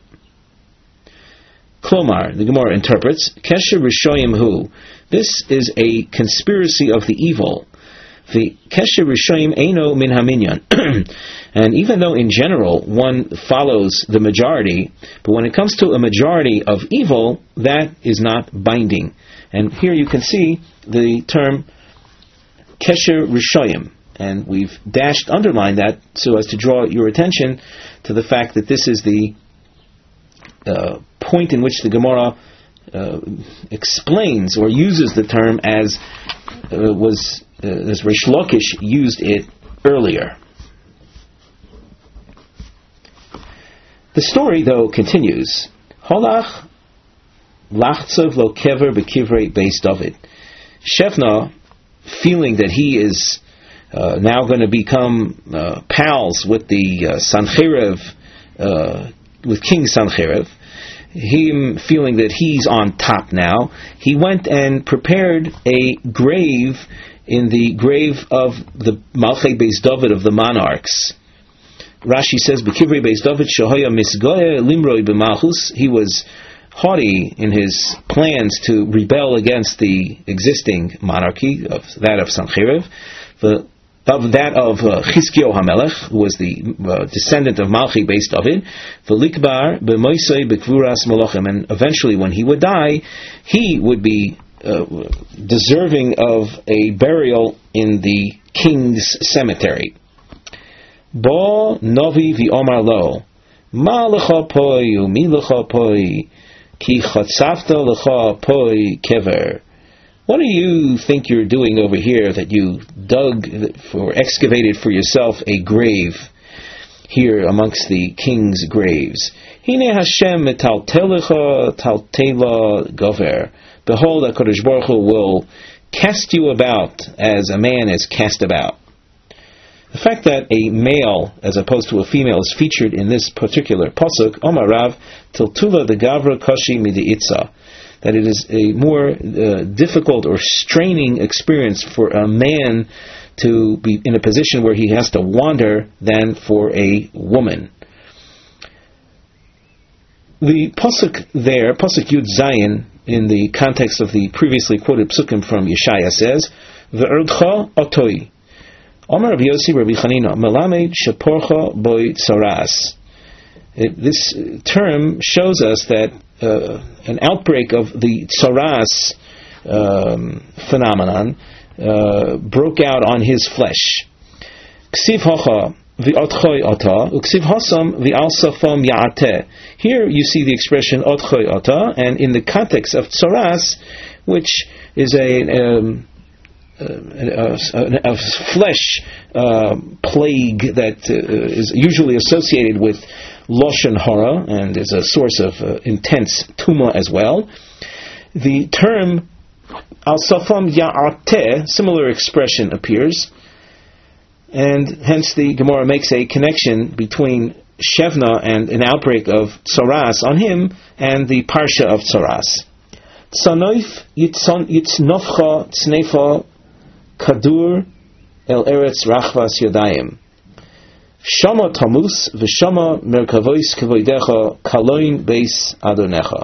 Klomar, the Gemara interprets, Kesher Rishoyim Hu. This is a conspiracy of the evil. The Kesher Rishoyim Eino Min Haminyan. And even though in general one follows the majority, but when it comes to a majority of evil, that is not binding. And here you can see the term Kesher Rishoyim. And we've dashed, underlined that so as to draw your attention to the fact that this is the Uh, point in which the Gemara uh, explains or uses the term as uh, was uh, as Reish Lakish used it earlier. The story, though, continues. Holach lachtzov lo kever bekivrei beis David. Shevna, feeling that he is uh, now going to become uh, pals with the uh, Sancheriv, uh, with King Sancheriv, him feeling that he's on top now, he went and prepared a grave in the grave of the Malchei Beis David, of the monarchs. Rashi says, B'kivrei Beis David shehoya misgoeh limroi b'malchus. He was haughty in his plans to rebel against the existing monarchy, of that of Sancheriv. The of that of uh, Chizkiyahu HaMelech, who was the uh, descendant of Malchi Beis David, v'likbar b'moisei b'kvuras molochem, and eventually when he would die, he would be uh, deserving of a burial in the king's cemetery. Bo novi v'omar lo, ma lecha poi u'mi lecha poi, ki chatzafta lecha poi kever. What do you think you're doing over here that you dug or excavated for yourself a grave here amongst the king's graves? Hine Hashem metaltelecha taltela gover. Behold, HaKadosh Baruch Hu will cast you about as a man is cast about. The fact that a male as opposed to a female is featured in this particular pasuk, Omar Rav tiltula de gavra kashi midi itza, that it is a more uh, difficult or straining experience for a man to be in a position where he has to wander than for a woman. The pasuk there, pasuk Yud Zayin, in the context of the previously quoted psukim from Yeshaya, says, V'erdcha otoi, Omer Rabbi Yossi Rabbi Chanina, Melamed sheporcha boi tsaras. This term shows us that Uh, an outbreak of the tsaras um, phenomenon uh, broke out on his flesh. Ksiv hacha v'otchoy ata, uksiv hasam v'al safam ya'ateh. Here you see the expression otchoy ata, and in the context of tsaras, which is a um, a, a, a flesh uh, plague that uh, is usually associated with Lashon Hara, and is a source of uh, intense tumah as well. The term al safam ya'ateh, similar expression appears, and hence the Gemara makes a connection between Shevna and an outbreak of tsaras on him and the parsha of tsaras. Tzanoif yitznofcha tznefa kadur el eretz rachvas yodayim. Shama tamus v'shama merkavois kevoidecha kaloin beis adonecha.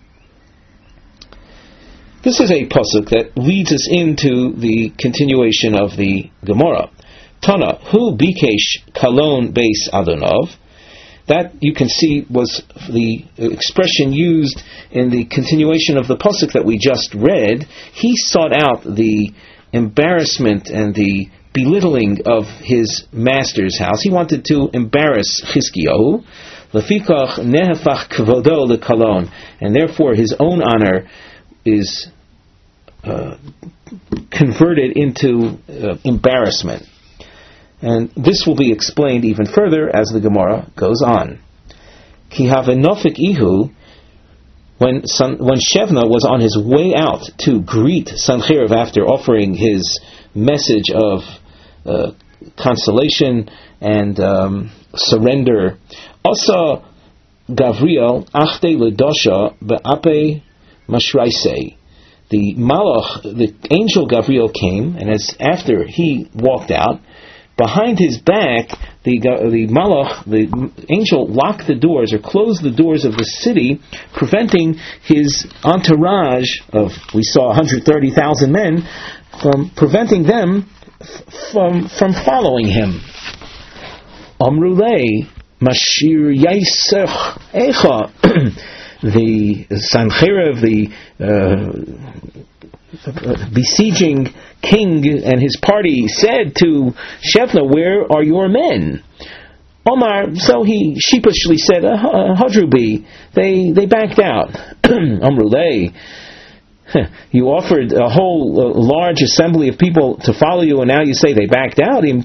This is a pasuk that leads us into the continuation of the Gemara. Tana, hu bikesh kalon beis adonov. That, you can see, was the expression used in the continuation of the pasuk that we just read. He sought out the embarrassment and the belittling of his master's house. He wanted to embarrass Chizkiyahu. Lefikach nehefach kvodo lekalon, and therefore his own honor is uh, converted into uh, embarrassment. And this will be explained even further as the Gemara goes on. Ki havenofik ihu, when San, when Shevna was on his way out to greet Sancheriv after offering his message of uh, consolation and um, surrender. Asa Gavriel achte ledosha be'ape mashraisei. The Malach, the angel Gavriel came, and as after he walked out, behind his back, the the Malach, the angel, locked the doors or closed the doors of the city, preventing his entourage of, we saw one hundred thirty thousand men, from preventing them from from following him. Amrulei Mashir Yaisech Echa. The Sancheriv, the uh, besieging king and his party, said to Shevna, "Where are your men?" Omar, so he sheepishly said, "Hadrubi." They they backed out. Amrulei, you offered a whole uh, large assembly of people to follow you, and now you say they backed out. If,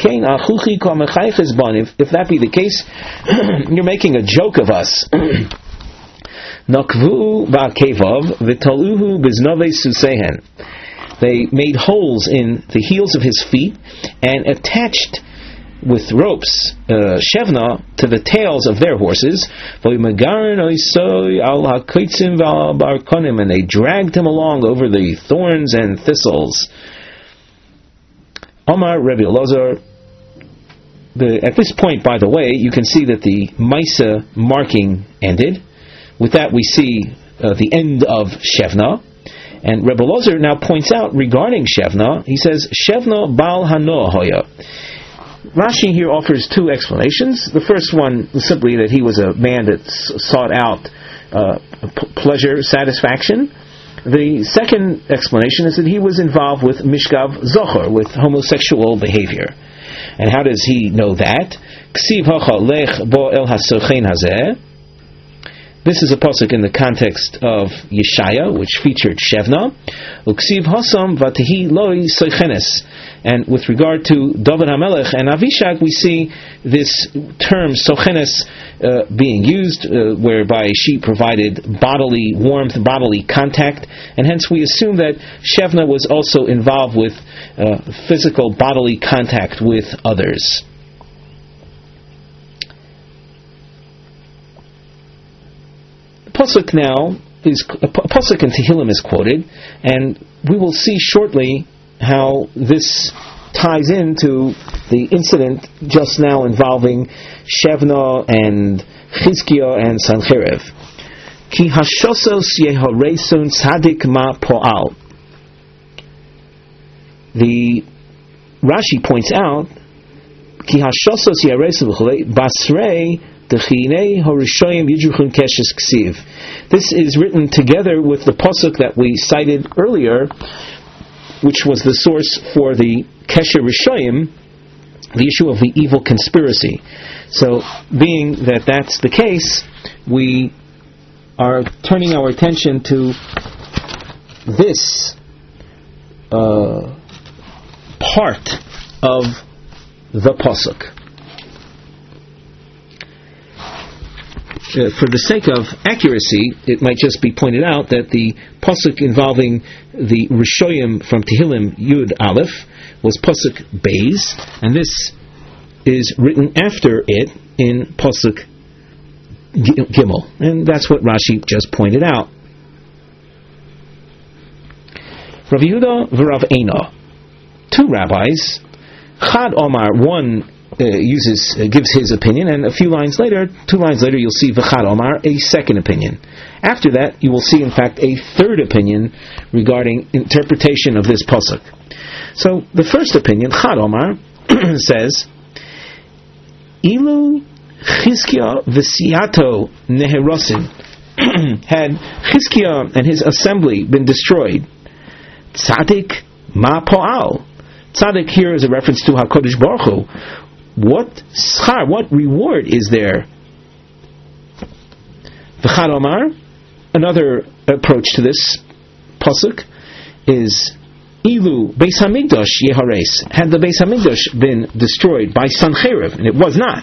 if that be the case, you're making a joke of us. Nakvu ba'kevav v'taluhu biznove susehen. They made holes in the heels of his feet and attached with ropes uh, Shevna to the tails of their horses. And they dragged him along over the thorns and thistles. Omar Rebbe Elazar. The, at this point, by the way, you can see that the Maisa marking ended. With that, we see uh, the end of Shevna. And Rebbe Elazar now points out regarding Shevna, he says, Shevna Baal Hanoah Hoya. Rashi here offers two explanations. The first one was simply that he was a man that sought out uh, p- pleasure, satisfaction. The second explanation is that he was involved with Mishkav Zohar, with homosexual behavior. And how does he know that? Ksiv hacha lech bo el hasochen hazeh. This is a pasuk in the context of Yeshaya, which featured Shevna. Uksiv hasam v'tehi loi sochenes. And with regard to David HaMelech and Avishag, we see this term sochenes uh, being used, uh, whereby she provided bodily warmth, bodily contact, and hence we assume that Shevna was also involved with uh, physical bodily contact with others. Pasuk now is a pasuk in Tehillim is quoted, and we will see shortly how this ties into the incident just now involving Shevna and Chizkiah and Sancheriv. Ki hashosos yeharesun tzadik ma po'al. The Rashi points out Ki hashosos yeharesun basrei. This is written together with the pasuk that we cited earlier, which was the source for the Kesher Rishayim, the issue of the evil conspiracy. So, being that that's the case, we are turning our attention to this uh, part of the pasuk. Uh, for the sake of accuracy, it might just be pointed out that the pasuk involving the Rishoyim from Tehillim Yud Aleph was pasuk Beis, and this is written after it in pasuk Gimel, and that's what Rashi just pointed out. Rav Yehuda v'Rav Eina, two rabbis, Chad Omar, one Uh, uses uh, gives his opinion, and a few lines later, two lines later, you'll see V'chad Omar, a second opinion. After that, you will see, in fact, a third opinion regarding interpretation of this pasuk. So, the first opinion, Chad Omar, says, Ilu Chizkiah v'siyato neherosin. Had Chizkiah and his assembly been destroyed, Tzadik ma po'al. Tzadik here is a reference to HaKadosh Baruch Hu. What schar, what reward is there? V'chad Omar, another approach to this pasuk is Ilu Beis Hamikdash Yehares. Had the Beis Hamikdash been destroyed by Sancheriv, and it was not.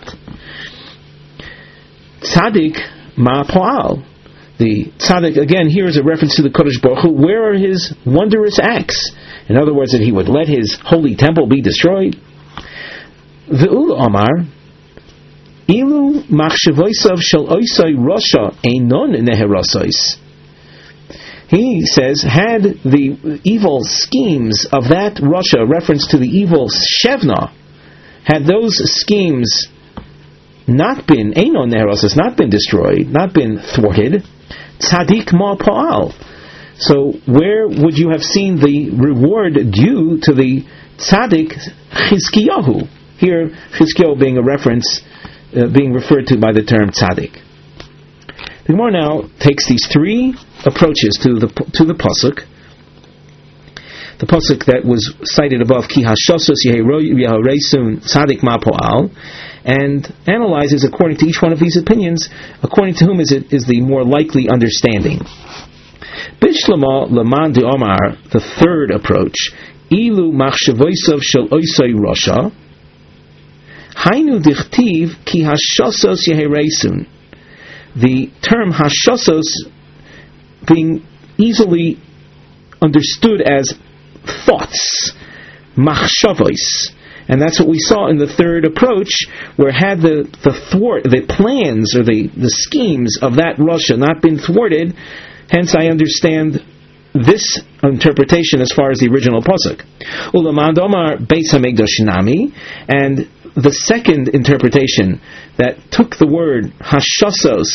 Tzadik Ma Po'al. The Tzadik again here is a reference to the Kodesh Baruch Hu. Where are his wondrous acts? In other words, that he would let his holy temple be destroyed. Ve'ul Omar, Ilu machshavoisav shel oisai rasha einon neherosois. He says, had the evil schemes of that Rasha, reference to the evil Shevna, had those schemes not been einon neherosois, not been destroyed, not been thwarted, tzaddik ma pa'al. So where would you have seen the reward due to the tzaddik Chizkiyahu? Here, Chizkiyahu being a reference, uh, being referred to by the term tzaddik. The Gemara now takes these three approaches to the to the pasuk, the pasuk that was cited above, Ki hashosos yehareisun tzaddik ma po'al, and analyzes according to each one of these opinions, according to whom is it is the more likely understanding. Bishlama Laman de Omar, the third approach, Ilu machshavoisav shel oisai rasha, Hainu dichtiv ki hashosos yehareisun. The term hashosos being easily understood as thoughts, machshavos, and that's what we saw in the third approach, where had the the thwart, the plans or the, the schemes of that Rasha not been thwarted, hence I understand this interpretation as far as the original pasuk. Ulamad Omar Beis Hamikdash Nami, and the second interpretation that took the word hashosos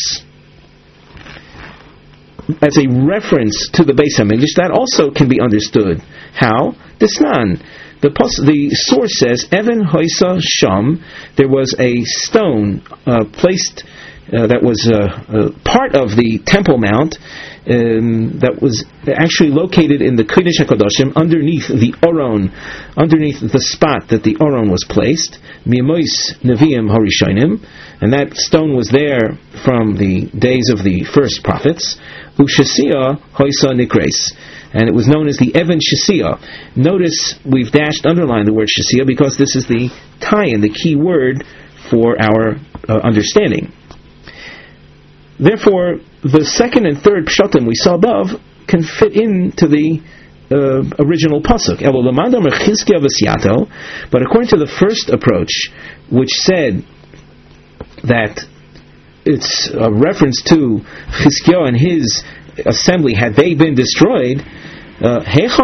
as a reference to the Beis Hamikdash, that also can be understood. How? Disnan. The pos- the source says, Evan Hoisa Sham, there was a stone uh, placed uh, that was uh, uh, part of the Temple Mount um, that was actually located in the Kodesh HaKadoshim, underneath the Oron, underneath the spot that the Oron was placed, Miyamois Neviim Harishonim, and that stone was there from the days of the first prophets, Ushasiya Hoisa Nikres, and it was known as the Evan Shasiya. Notice we've dashed, underlined the word Shasiya because this is the tie-in, the key word for our uh, understanding. Therefore, the second and third pshatim we saw above can fit into the uh, original pasuk. But according to the first approach, which said that it's a reference to Chizkiyahu and his assembly, had they been destroyed, uh,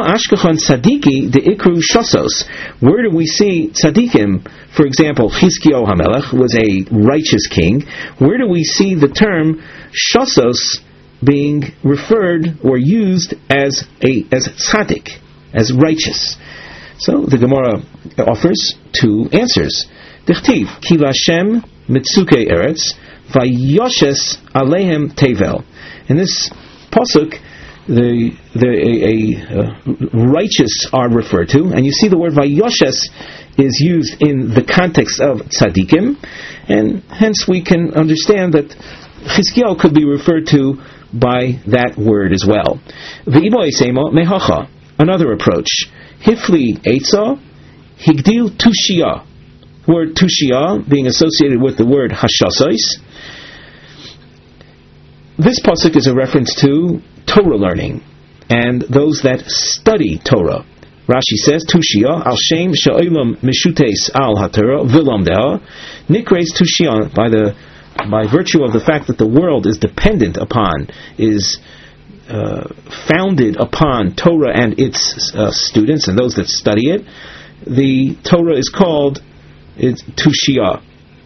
where do we see tzaddikim? For example, Chizkiyahu HaMelech was a righteous king. Where do we see the term shosos being referred or used as a as tzaddik, as righteous? So the Gemara offers two answers. Dichtiv ki Lashem mitzuke eretz vayoshes alehem tevel. In this pasuk, the the a, a uh, righteous are referred to, and you see the word vayoshes is used in the context of tzaddikim, and hence we can understand that Chizkiyahu could be referred to by that word as well. V'iboy seimo mehacha, another approach. Hifli eitza, higdil tushia. Word tushia being associated with the word hashasos. This pasuk is a reference to Torah learning and those that study Torah. Rashi says, Tushia al shem she'olam mishutes al haTorah v'lomdeha, nikres tushia, by the by virtue of the fact that the world is dependent upon, is uh, founded upon Torah and its uh, students and those that study it. The Torah is called it's Tushia.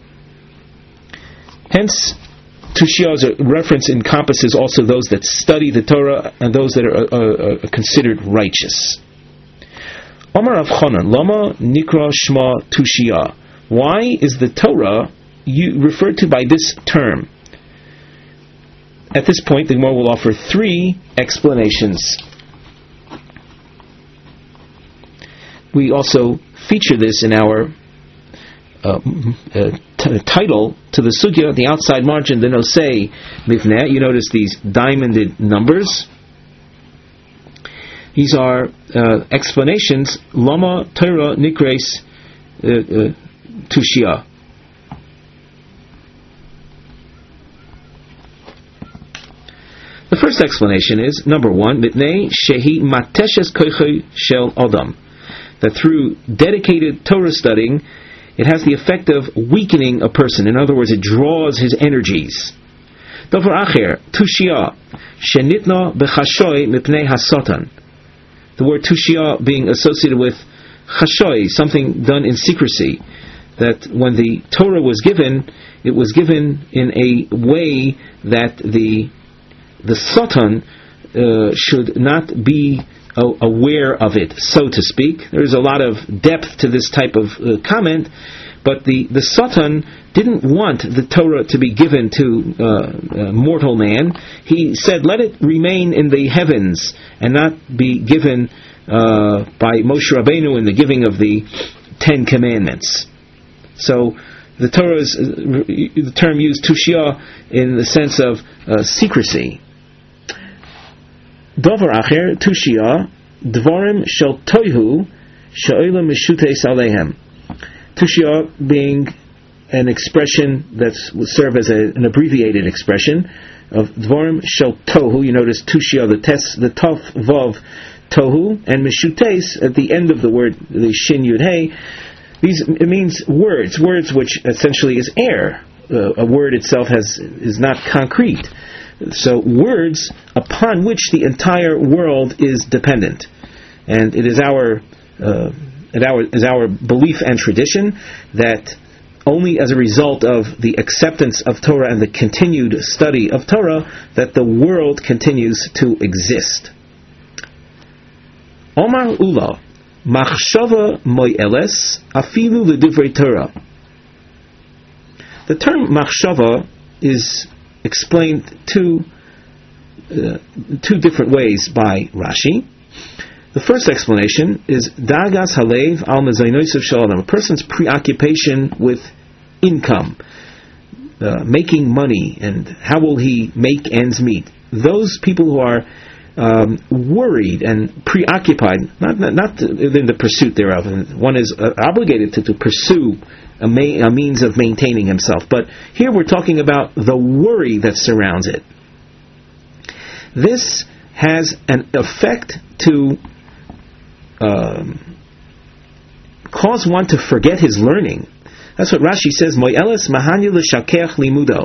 Hence, Tushia's reference encompasses also those that study the Torah and those that are uh, uh, considered righteous. Omar Rav Chanan, Lama Nikra Shma Tushia. Why is the Torah you referred to by this term? At this point, the Gemara will offer three explanations. We also feature this in our Uh, uh, t- title to the sugya, the outside margin, the nosei mivneh. You notice these diamonded numbers. These are uh, explanations. Lama Torah nikres uh, uh, tushia. The first explanation is, number one, mitnei shehi mateshes koichei shel adam, that through dedicated Torah studying, it has the effect of weakening a person. In other words, it draws his energies. Davar acher, tushia, shenitna bechashoy mipnei hasatan. The word tushia being associated with chashoy, something done in secrecy. That when the Torah was given, it was given in a way that the the Satan uh, should not be uh, aware of it, so to speak. There is a lot of depth to this type of uh, comment, but the, the Satan didn't want the Torah to be given to uh, uh, mortal man. He said, let it remain in the heavens and not be given uh, by Moshe Rabbeinu in the giving of the Ten Commandments. So the Torah is uh, the term used tushia in the sense of uh, secrecy. Davar acher tushia dvarim shel toihu she'olam meshutes alehem. Tushia being an expression that would serve as a, an abbreviated expression of dvarim shel tohu. You notice tushia, the tes, the tov vav tohu, and meshutes at the end of the word, the shin yud hey. These, it means words, words which essentially is air. Uh, a word itself has is not concrete. So words upon which the entire world is dependent, and it is our, uh, it our is our belief and tradition that only as a result of the acceptance of Torah and the continued study of Torah that the world continues to exist. Omar Ula. Machshava moyeles afilu l'divrei Torah. The term machshava is explained two uh, two different ways by Rashi. The first explanation is dagas halev al mezainos shalom, a person's preoccupation with income, uh, making money, and how will he make ends meet. Those people who are Um, worried and preoccupied, not, not not in the pursuit thereof. One is uh, obligated to, to pursue a, ma- a means of maintaining himself. But here we're talking about the worry that surrounds it. This has an effect to um, cause one to forget his learning. That's what Rashi says, Mo'eles mahanyu l'shakech limudo.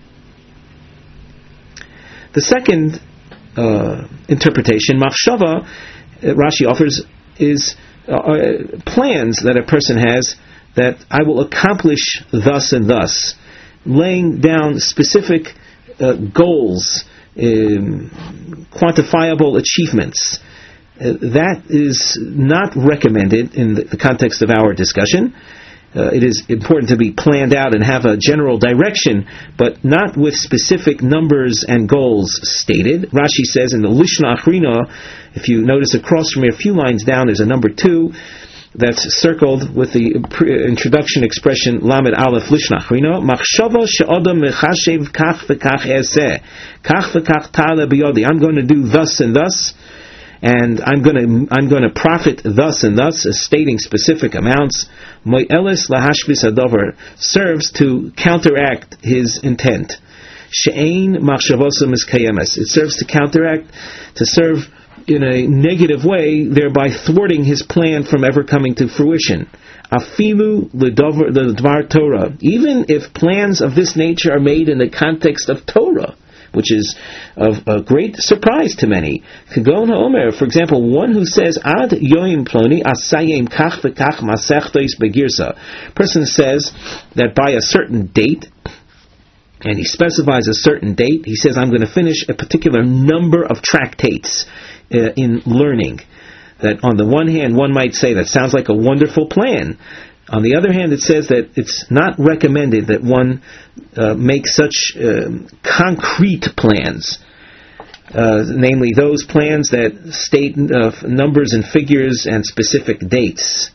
The second Uh, interpretation, machshava, uh, Rashi offers, is uh, uh, plans that a person has that I will accomplish thus and thus, laying down specific uh, goals, um, quantifiable achievements. Uh, that is not recommended in the, the context of our discussion. Uh, it is important to be planned out and have a general direction, but not with specific numbers and goals stated. Rashi says in the Lishna Achrina, if you notice across from me a few lines down, there's a number two that's circled with the pre- introduction expression Lamed Aleph Lishna Achrina. Machshava she'odam mechashev kach v'kach eseh kach v'kach ta'ale biyodi. I'm going to do thus and thus, and I'm going to I'm going to profit thus and thus, as stating specific amounts. Mo'eles lahashvis hadover serves to counteract his intent. She'ein machshavosa miskayemes. It serves to counteract, to serve in a negative way, thereby thwarting his plan from ever coming to fruition. Afilu l'dvar Torah. Even if plans of this nature are made in the context of Torah, which is of a great surprise to many. Kagon ha'omer, for example, one who says, Ad yoim ploni asayim kach v'kach masechtos begirsa. Person says that by a certain date, and he specifies a certain date, he says, I'm going to finish a particular number of tractates uh, in learning. That on the one hand, one might say that sounds like a wonderful plan. On the other hand, it says that it's not recommended that one uh, make such uh, concrete plans, uh, namely those plans that state uh, numbers and figures and specific dates.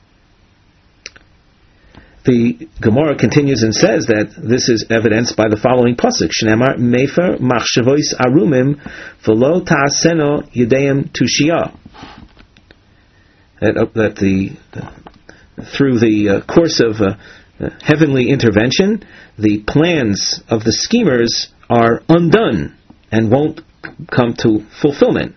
The Gemara continues and says that this is evidenced by the following pasuk: Shneimar mefer machshavois arumim v'lo ta'aseno yedayim tushia. That, uh, that the, the through the uh, course of uh, uh, heavenly intervention, the plans of the schemers are undone and won't come to fulfillment.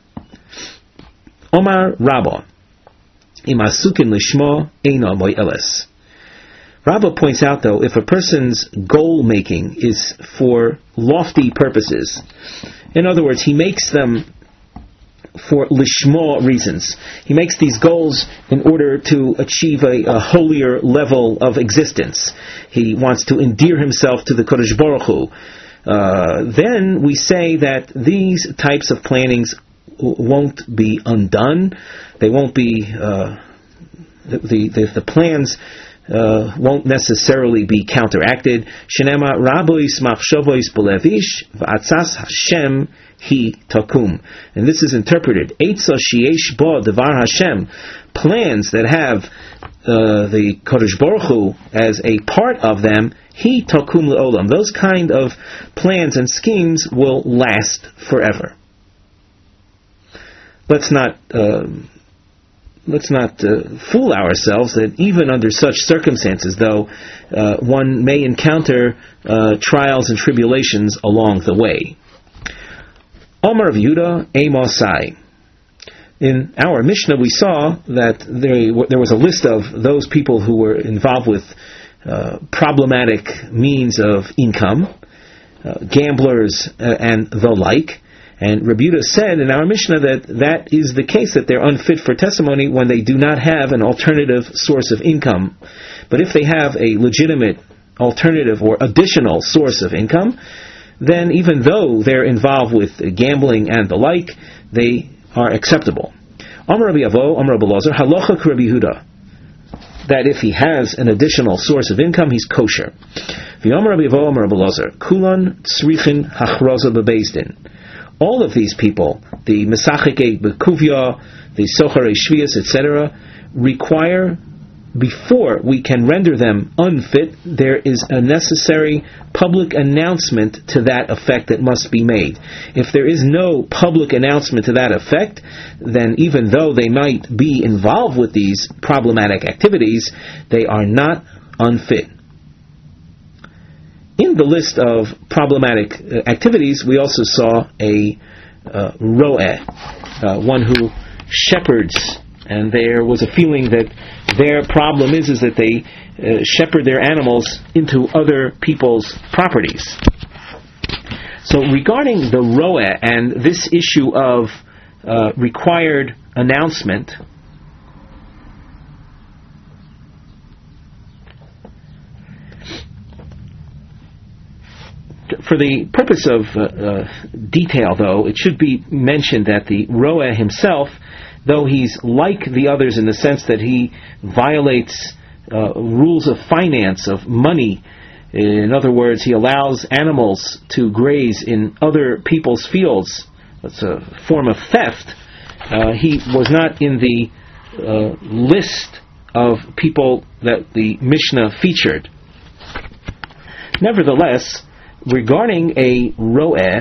Omar Rabba, imasukin lishmo eino mo'eles. Rabbah points out, though, if a person's goal making is for lofty purposes, in other words, he makes them for lishma reasons. He makes these goals in order to achieve a, a holier level of existence. He wants to endear himself to the Kodesh Baruch Hu. Uh, then we say that these types of plannings won't be undone. They won't be uh, the, the the plans uh, won't necessarily be counteracted. Shenema rabois machshovois belevish v'atzas Hashem hi takum, and this is interpreted Eitza sheyesh bo devar Hashem, plans that have uh, the Kodesh Baruch Hu as a part of them. Hi takum leolam. Those kind of plans and schemes will last forever. Let's not uh, let's not uh, fool ourselves that even under such circumstances, though, uh, one may encounter uh, trials and tribulations along the way. Omar of Yehuda, Amosai. In our Mishnah, we saw that there, there was a list of those people who were involved with uh, problematic means of income, uh, gamblers, uh, and the like. And Rabbi Yehuda said in our Mishnah that that is the case, that they're unfit for testimony when they do not have an alternative source of income. But if they have a legitimate alternative or additional source of income, then even though they're involved with gambling and the like, they are acceptable. Amar Rabbi Avo, Amar Rabbi Elazar, halacha Rabbi Yehuda, that if he has an additional source of income, he's kosher. V'Amar Rabbi Avo, Amar Rabbi Elazar, kulan tzrichin hachraza bebeis din. All of these people, the Mesachike Bekuvya, the Sochare Shvias, et cetera, require, before we can render them unfit, there is a necessary public announcement to that effect that must be made. If there is no public announcement to that effect, then even though they might be involved with these problematic activities, they are not unfit. In the list of problematic uh, activities, we also saw a uh, ro'eh, uh, one who shepherds, and there was a feeling that their problem is, is that they uh, shepherd their animals into other people's properties. So regarding the ro'eh and this issue of uh, required announcement, for the purpose of uh, uh, detail, though, it should be mentioned that the ro'eh himself, though he's like the others in the sense that he violates uh, rules of finance, of money, in other words, he allows animals to graze in other people's fields, that's a form of theft, uh, he was not in the uh, list of people that the Mishnah featured. Nevertheless, regarding a ro'eh,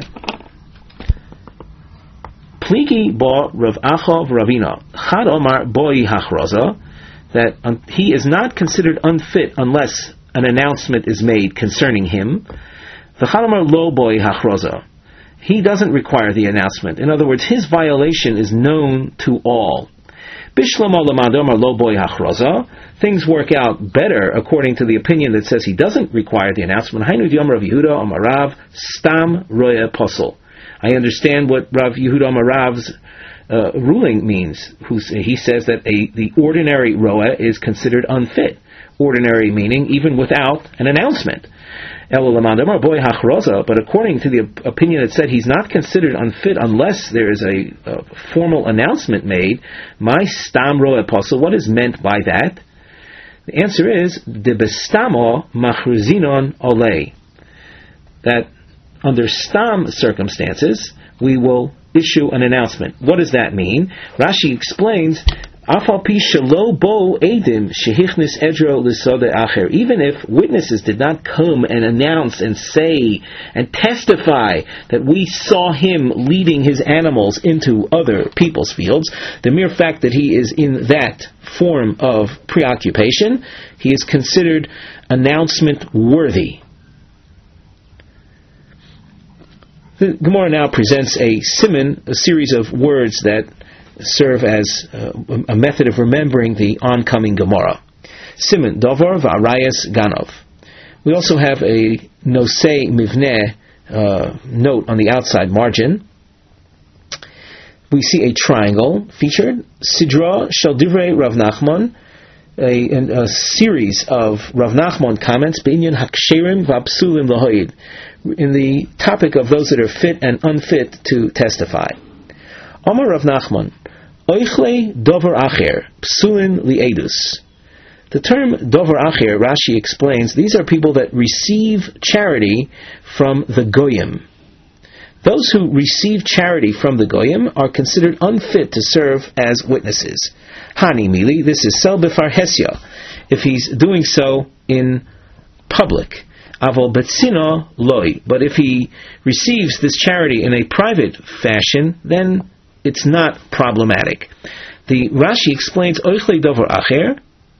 pligi bo Rav Acha Ravina, chad omar boi hachraza, that um, he is not considered unfit unless an announcement is made concerning him. V'chad omar lo boi hachraza, he doesn't require the announcement. In other words, his violation is known to all. Bishlama l'madom lo boi hachraza, things work out better according to the opinion that says he doesn't require the announcement. Hainu d'Amar Rav Yehuda Amar Rav stam roya posel. I understand what Rav Yehuda Amar Rav's uh, ruling means. Who's, he says that a the ordinary roya is considered unfit. Ordinary meaning even without an announcement. But according to the opinion that said he's not considered unfit unless there is a, a formal announcement made, my stam roya posel, what is meant by that? The answer is de bestamo machruzinon olei, that under stam circumstances we will issue an announcement. What does that mean? Rashi explains, afal pi shelo bo edim shehichnis edro l'sode acher. Even if witnesses did not come and announce and say and testify that we saw him leading his animals into other people's fields, the mere fact that he is in that form of preoccupation, he is considered announcement worthy. The Gemara now presents a siman, a series of words that serve as uh, a method of remembering the oncoming Gemara. Siman Dover V'Arayas Ganov. We also have a Nosei Mivneh uh, note on the outside margin. We see a triangle featured, Sidra Shel Divrei Rav Nachman, a, a series of Rav Nachman comments, B'inyan Haksherim V'Apsulim L'Hoid, in the topic of those that are fit and unfit to testify. Omar Rav Nachman, Oichle Dover Acher, Psulin Li'edus. The term Dover Acher, Rashi explains, these are people that receive charity from the Goyim. Those who receive charity from the Goyim are considered unfit to serve as witnesses. Hani Mili, this is Sel B'Farhesya, if he's doing so in public. Avol Betzina Loi, but if he receives this charity in a private fashion, then it's not problematic. The Rashi explains, Oichle Dover Acher,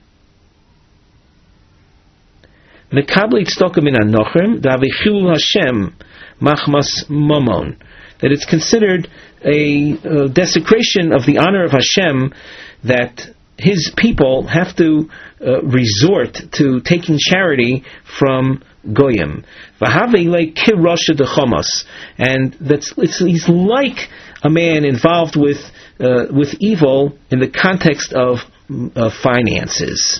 Mekabli Tztoka Min HaNochrim, Davichul Hashem, Machmas Momon, that it's considered a uh, desecration of the honor of Hashem that his people have to uh, resort to taking charity from Goyim. And that's it's, he's like a man involved with uh, with evil in the context of uh, finances.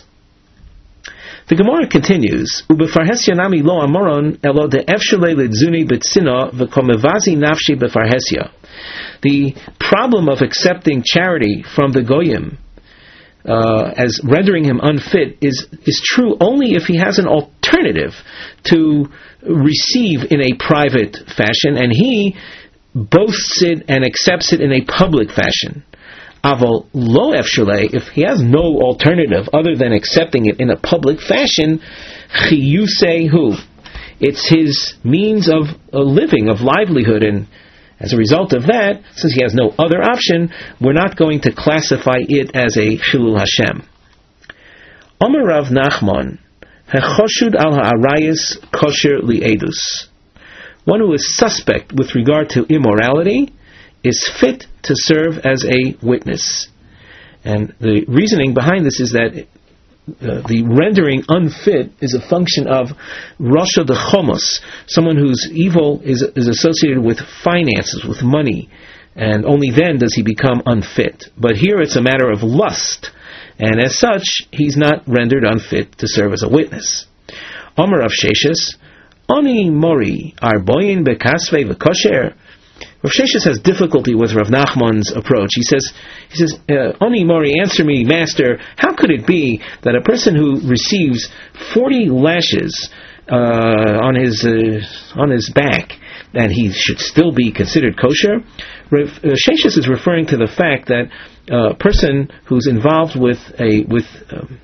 The Gemara continues, Ubefarhesya nami lo amoron elo de efshule lidzuni betzina v'komevazi nafshi befarhesya. The problem of accepting charity from the Goyim uh, as rendering him unfit is is true only if he has an alternative to receive in a private fashion, and he boasts it and accepts it in a public fashion. Aval lo efshule, if he has no alternative other than accepting it in a public fashion, chiyusehu, it's his means of uh, living, of livelihood, and as a result of that, since he has no other option, we're not going to classify it as a chilul Hashem. Omer Rav Nachman, hechoshud al ha'arayis kosher li'edus. One who is suspect with regard to immorality is fit to serve as a witness. And the reasoning behind this is that uh, the rendering unfit is a function of Rasha de Chomos, someone whose evil is, is associated with finances, with money, and only then does he become unfit. But here it's a matter of lust, and as such, he's not rendered unfit to serve as a witness. Omer Rav Sheshes, Oni Mori, Arboyin Bekasve V'Kosher. Rav Sheshes has difficulty with Rav Nachman's approach. He says, he says, Oni Mori, answer me, Master, how could it be that a person who receives forty lashes uh, on his uh, on his back, that he should still be considered kosher? Rav Sheshes is referring to the fact that a person who's involved with a with um,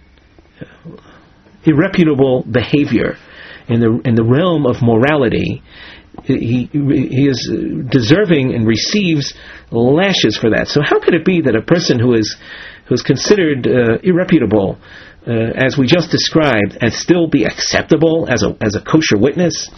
irreputable behavior in the in the realm of morality, He he is deserving and receives lashes for that. So how could it be that a person who is who is considered uh, irreputable, uh, as we just described, and still be acceptable as a as a kosher witness?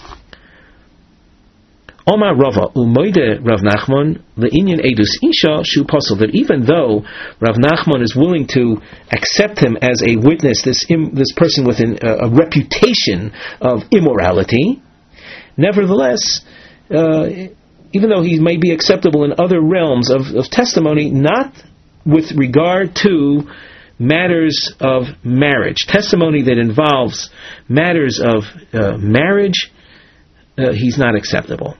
Omar Rava umoide Rav Nachman le'inyan edus isha shu posel, that even though Rav Nachman is willing to accept him as a witness, this im, this person with an, uh, a reputation of immorality, nevertheless, uh, even though he may be acceptable in other realms of, of testimony, not with regard to matters of marriage, testimony that involves matters of uh, marriage, uh, he's not acceptable.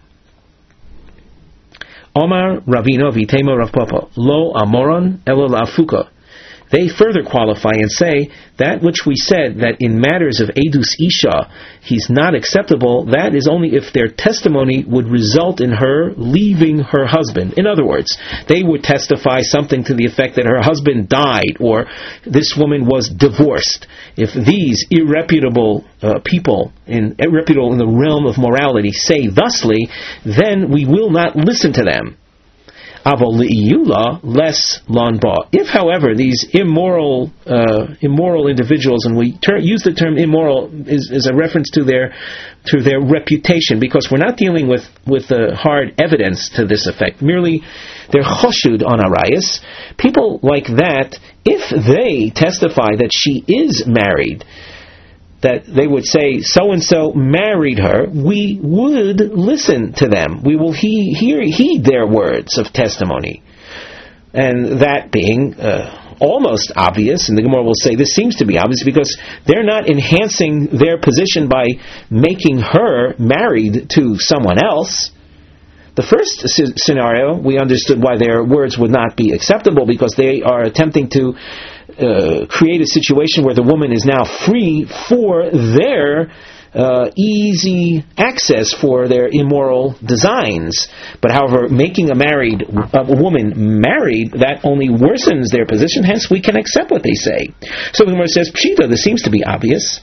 Omar Ravino Vitemo Rav Papa Lo Amoron Elo La'afuka. They further qualify and say that which we said, that in matters of Edus Isha, he's not acceptable, that is only if their testimony would result in her leaving her husband. In other words, they would testify something to the effect that her husband died, or this woman was divorced. If these irreputable uh, people, in, irreputable in the realm of morality, say thusly, then we will not listen to them. Aval li'iyula less lanba. If, however, these immoral uh, immoral individuals, and we ter- use the term immoral is, is a reference to their to their reputation, because we're not dealing with with uh, hard evidence to this effect. Merely, they're choshud on arayos. People like that, if they testify that she is married, that they would say, so-and-so married her, we would listen to them. We will he, hear, heed their words of testimony. And that being uh, almost obvious, and the Gemara will say this seems to be obvious, because they're not enhancing their position by making her married to someone else. The first c- scenario, we understood why their words would not be acceptable, because they are attempting to Uh, create a situation where the woman is now free for their uh, easy access for their immoral designs. But however, making a married a woman married, that only worsens their position. Hence, we can accept what they say. So the Gemara says, Pshita, this seems to be obvious.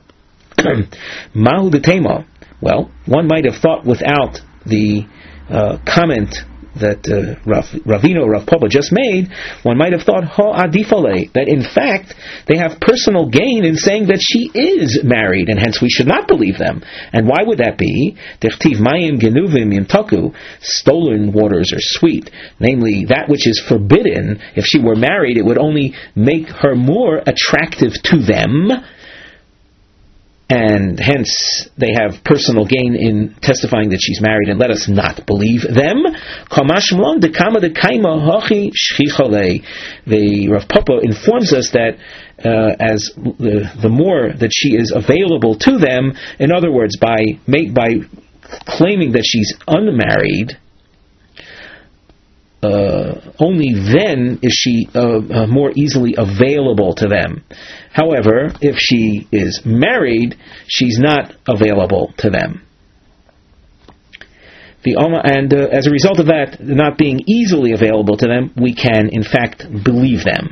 Mahu detema. Well, one might have thought without the uh, comment that uh, Rav, Ravino, Rav Papa just made, one might have thought, ha adifale, that in fact they have personal gain in saying that she is married, and hence we should not believe them. And why would that be? Dechtiv mayim genuvim yimtaku, stolen waters are sweet. Namely, that which is forbidden, if she were married, it would only make her more attractive to them, and hence they have personal gain in testifying that she's married, and let us not believe them. The Rav Papa informs us that uh, as the, the more that she is available to them, in other words, by make, by claiming that she's unmarried, Uh, only then is she uh, uh, more easily available to them. However, if she is married, she's not available to them. The and uh, as a result of that, not being easily available to them, we can in fact believe them.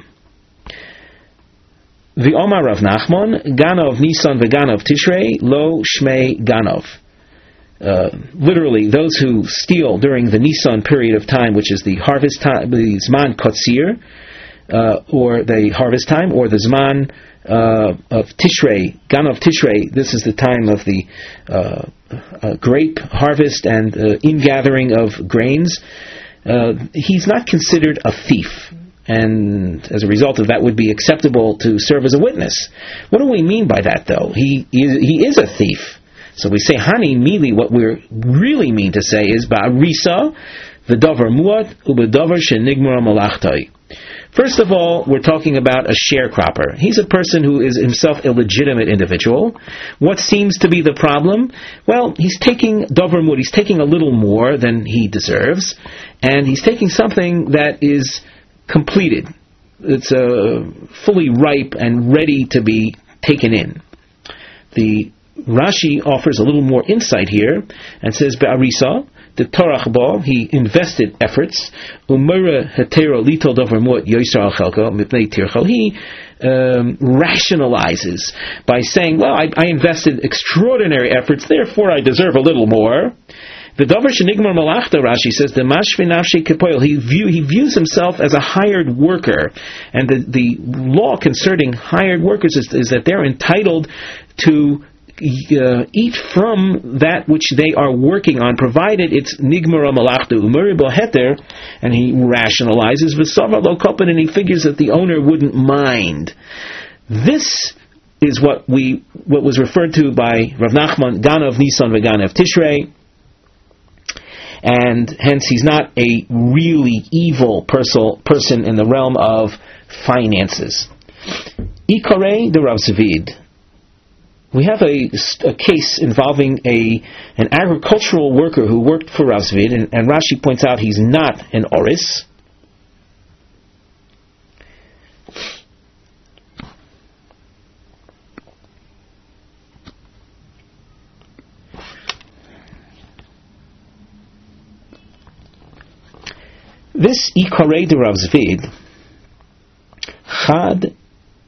The Omar Rav Nachman, Ganov Nisan v'Ganov Tishrei, Lo Shmei Ganov. Uh, literally, those who steal during the Nisan period of time, which is the harvest time, the Zman Kotzir, uh, or the harvest time, or the Zman uh, of Tishrei, Ganov Tishrei, this is the time of the uh, uh, grape harvest and uh, ingathering of grains, uh, he's not considered a thief. And as a result of that, would be acceptable to serve as a witness. What do we mean by that, though? He is, he is a thief. So we say, Hani Mili, what we really mean to say is, Ba'arisa, v'davar muat, u'b'davar shenigmara malachtai. First of all, we're talking about a sharecropper. He's a person who is himself a legitimate individual. What seems to be the problem? Well, he's taking davar muat, he's taking a little more than he deserves, and he's taking something that is completed. It's uh, fully ripe and ready to be taken in. The Rashi offers a little more insight here and says, Be'arisa, the Torach Ba, he invested efforts, Umura Hetero Lito Dover Muat Yosar Chelko, Mipnei Tircho, he um, rationalizes by saying, well, I, I invested extraordinary efforts, therefore I deserve a little more. The Dover Shenigmar Malachta, Rashi says, the Mashvi Nafshi Kepoil, he view he views himself as a hired worker, and the, the law concerning hired workers is, is that they're entitled to Uh, eat from that which they are working on, provided it's nigmara malachta umuri boheter, and he rationalizes v'sava lo kopen, and he figures that the owner wouldn't mind. This is what we what was referred to by Rav Nachman, Ganov Nisan v'Ganov Tishrei, and hence he's not a really evil person person in the realm of finances. Ikarei de Rav Zvid. We have a, a case involving a an agricultural worker who worked for Rav Zvid, and, and Rashi points out he's not an oris. This Ikarei de Rav Zvid, Chad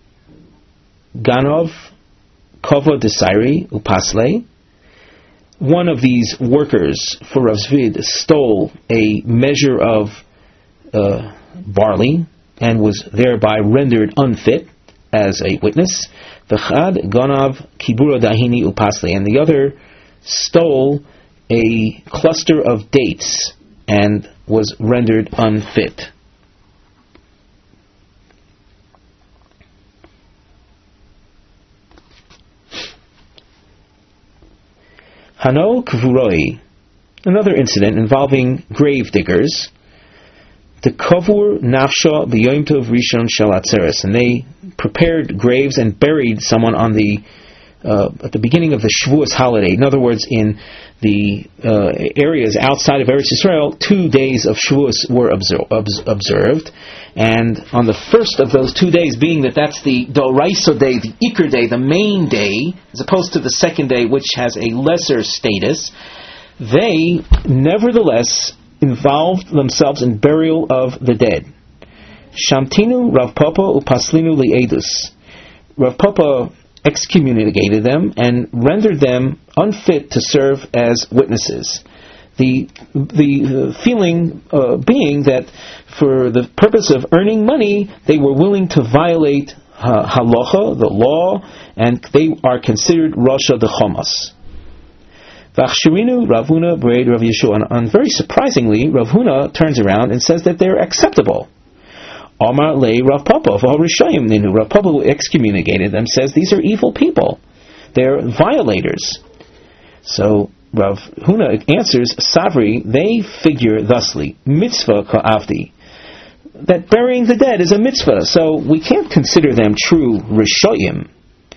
Ganov Kova Desairi Upasle, one of these workers for Rav Zvid stole a measure of uh, barley and was thereby rendered unfit as a witness. V'chad ganav kibura dahini upasli, and the other stole a cluster of dates and was rendered unfit. Hano Kvuroi, another incident involving grave diggers. The Kavur Nafsha B'Yom Tov Rishon Shel Atzeres, and they prepared graves and buried someone on the uh, at the beginning of the Shavuos holiday. In other words, in the uh, areas outside of Eretz Yisrael, two days of Shavuos were obser- obs- observed, and on the first of those two days, being that that's the Doraisa day, the Iker day, the main day, as opposed to the second day, which has a lesser status, they nevertheless involved themselves in burial of the dead. Shamtinu Rav Papa upaslinu li'edus. Rav Papa excommunicated them and rendered them unfit to serve as witnesses. The the uh, feeling uh, being that for the purpose of earning money, they were willing to violate uh, halacha, the law, and they are considered Rasha de Chomas. V'achshirinu Rav Huna b'reid Rav Yeshua, and very surprisingly, Rav Huna turns around and says that they're acceptable. Amar le Rav Papa v'harishayim ninu. Rav Papa, who excommunicated them, says these are evil people. They're violators. So Rav Huna answers, Savri, they figure thusly, mitzvah ka'avdi, that burying the dead is a mitzvah, so we can't consider them true rishoyim.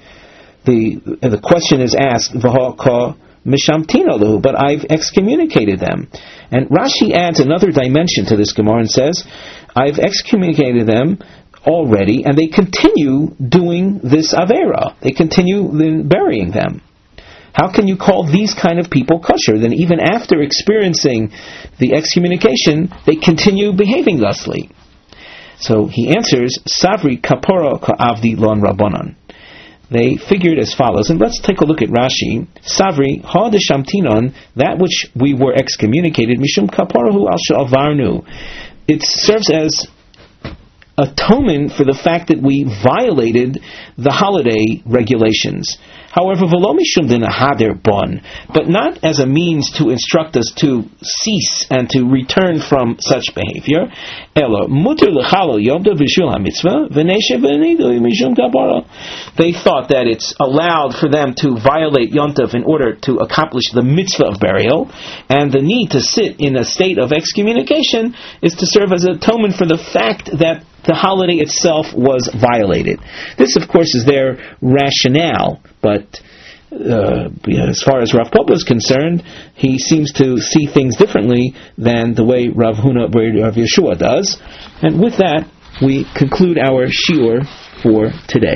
The the question is asked, v'ha ka mishamtina lahu, but I've excommunicated them. And Rashi adds another dimension to this Gemara and says, I've excommunicated them already, and they continue doing this avera. They continue burying them. How can you call these kind of people kosher? Then even after experiencing the excommunication, they continue behaving thusly. So he answers, Savri kapora ka'avdi lon rabbanon. They figured as follows, and let's take a look at Rashi. Savri ha deshamtinon, that which we were excommunicated, mishum kaporahu al she'avarnu. It serves as atonement for the fact that we violated the holiday regulations. However, v'lo mishum d'nahader bon, but not as a means to instruct us to cease and to return from such behavior. Elo muter l'chalal yom tov b'shul hamitzvah v'neshe v'nidu mishum kapara. They thought that it's allowed for them to violate Yom Tov in order to accomplish the mitzvah of burial, and the need to sit in a state of excommunication is to serve as atonement for the fact that the holiday itself was violated. This, of course, is their rationale, but uh, as far as Rav Papa is concerned, he seems to see things differently than the way Rav Huna Rav Yeshua does. And with that, we conclude our shiur for today.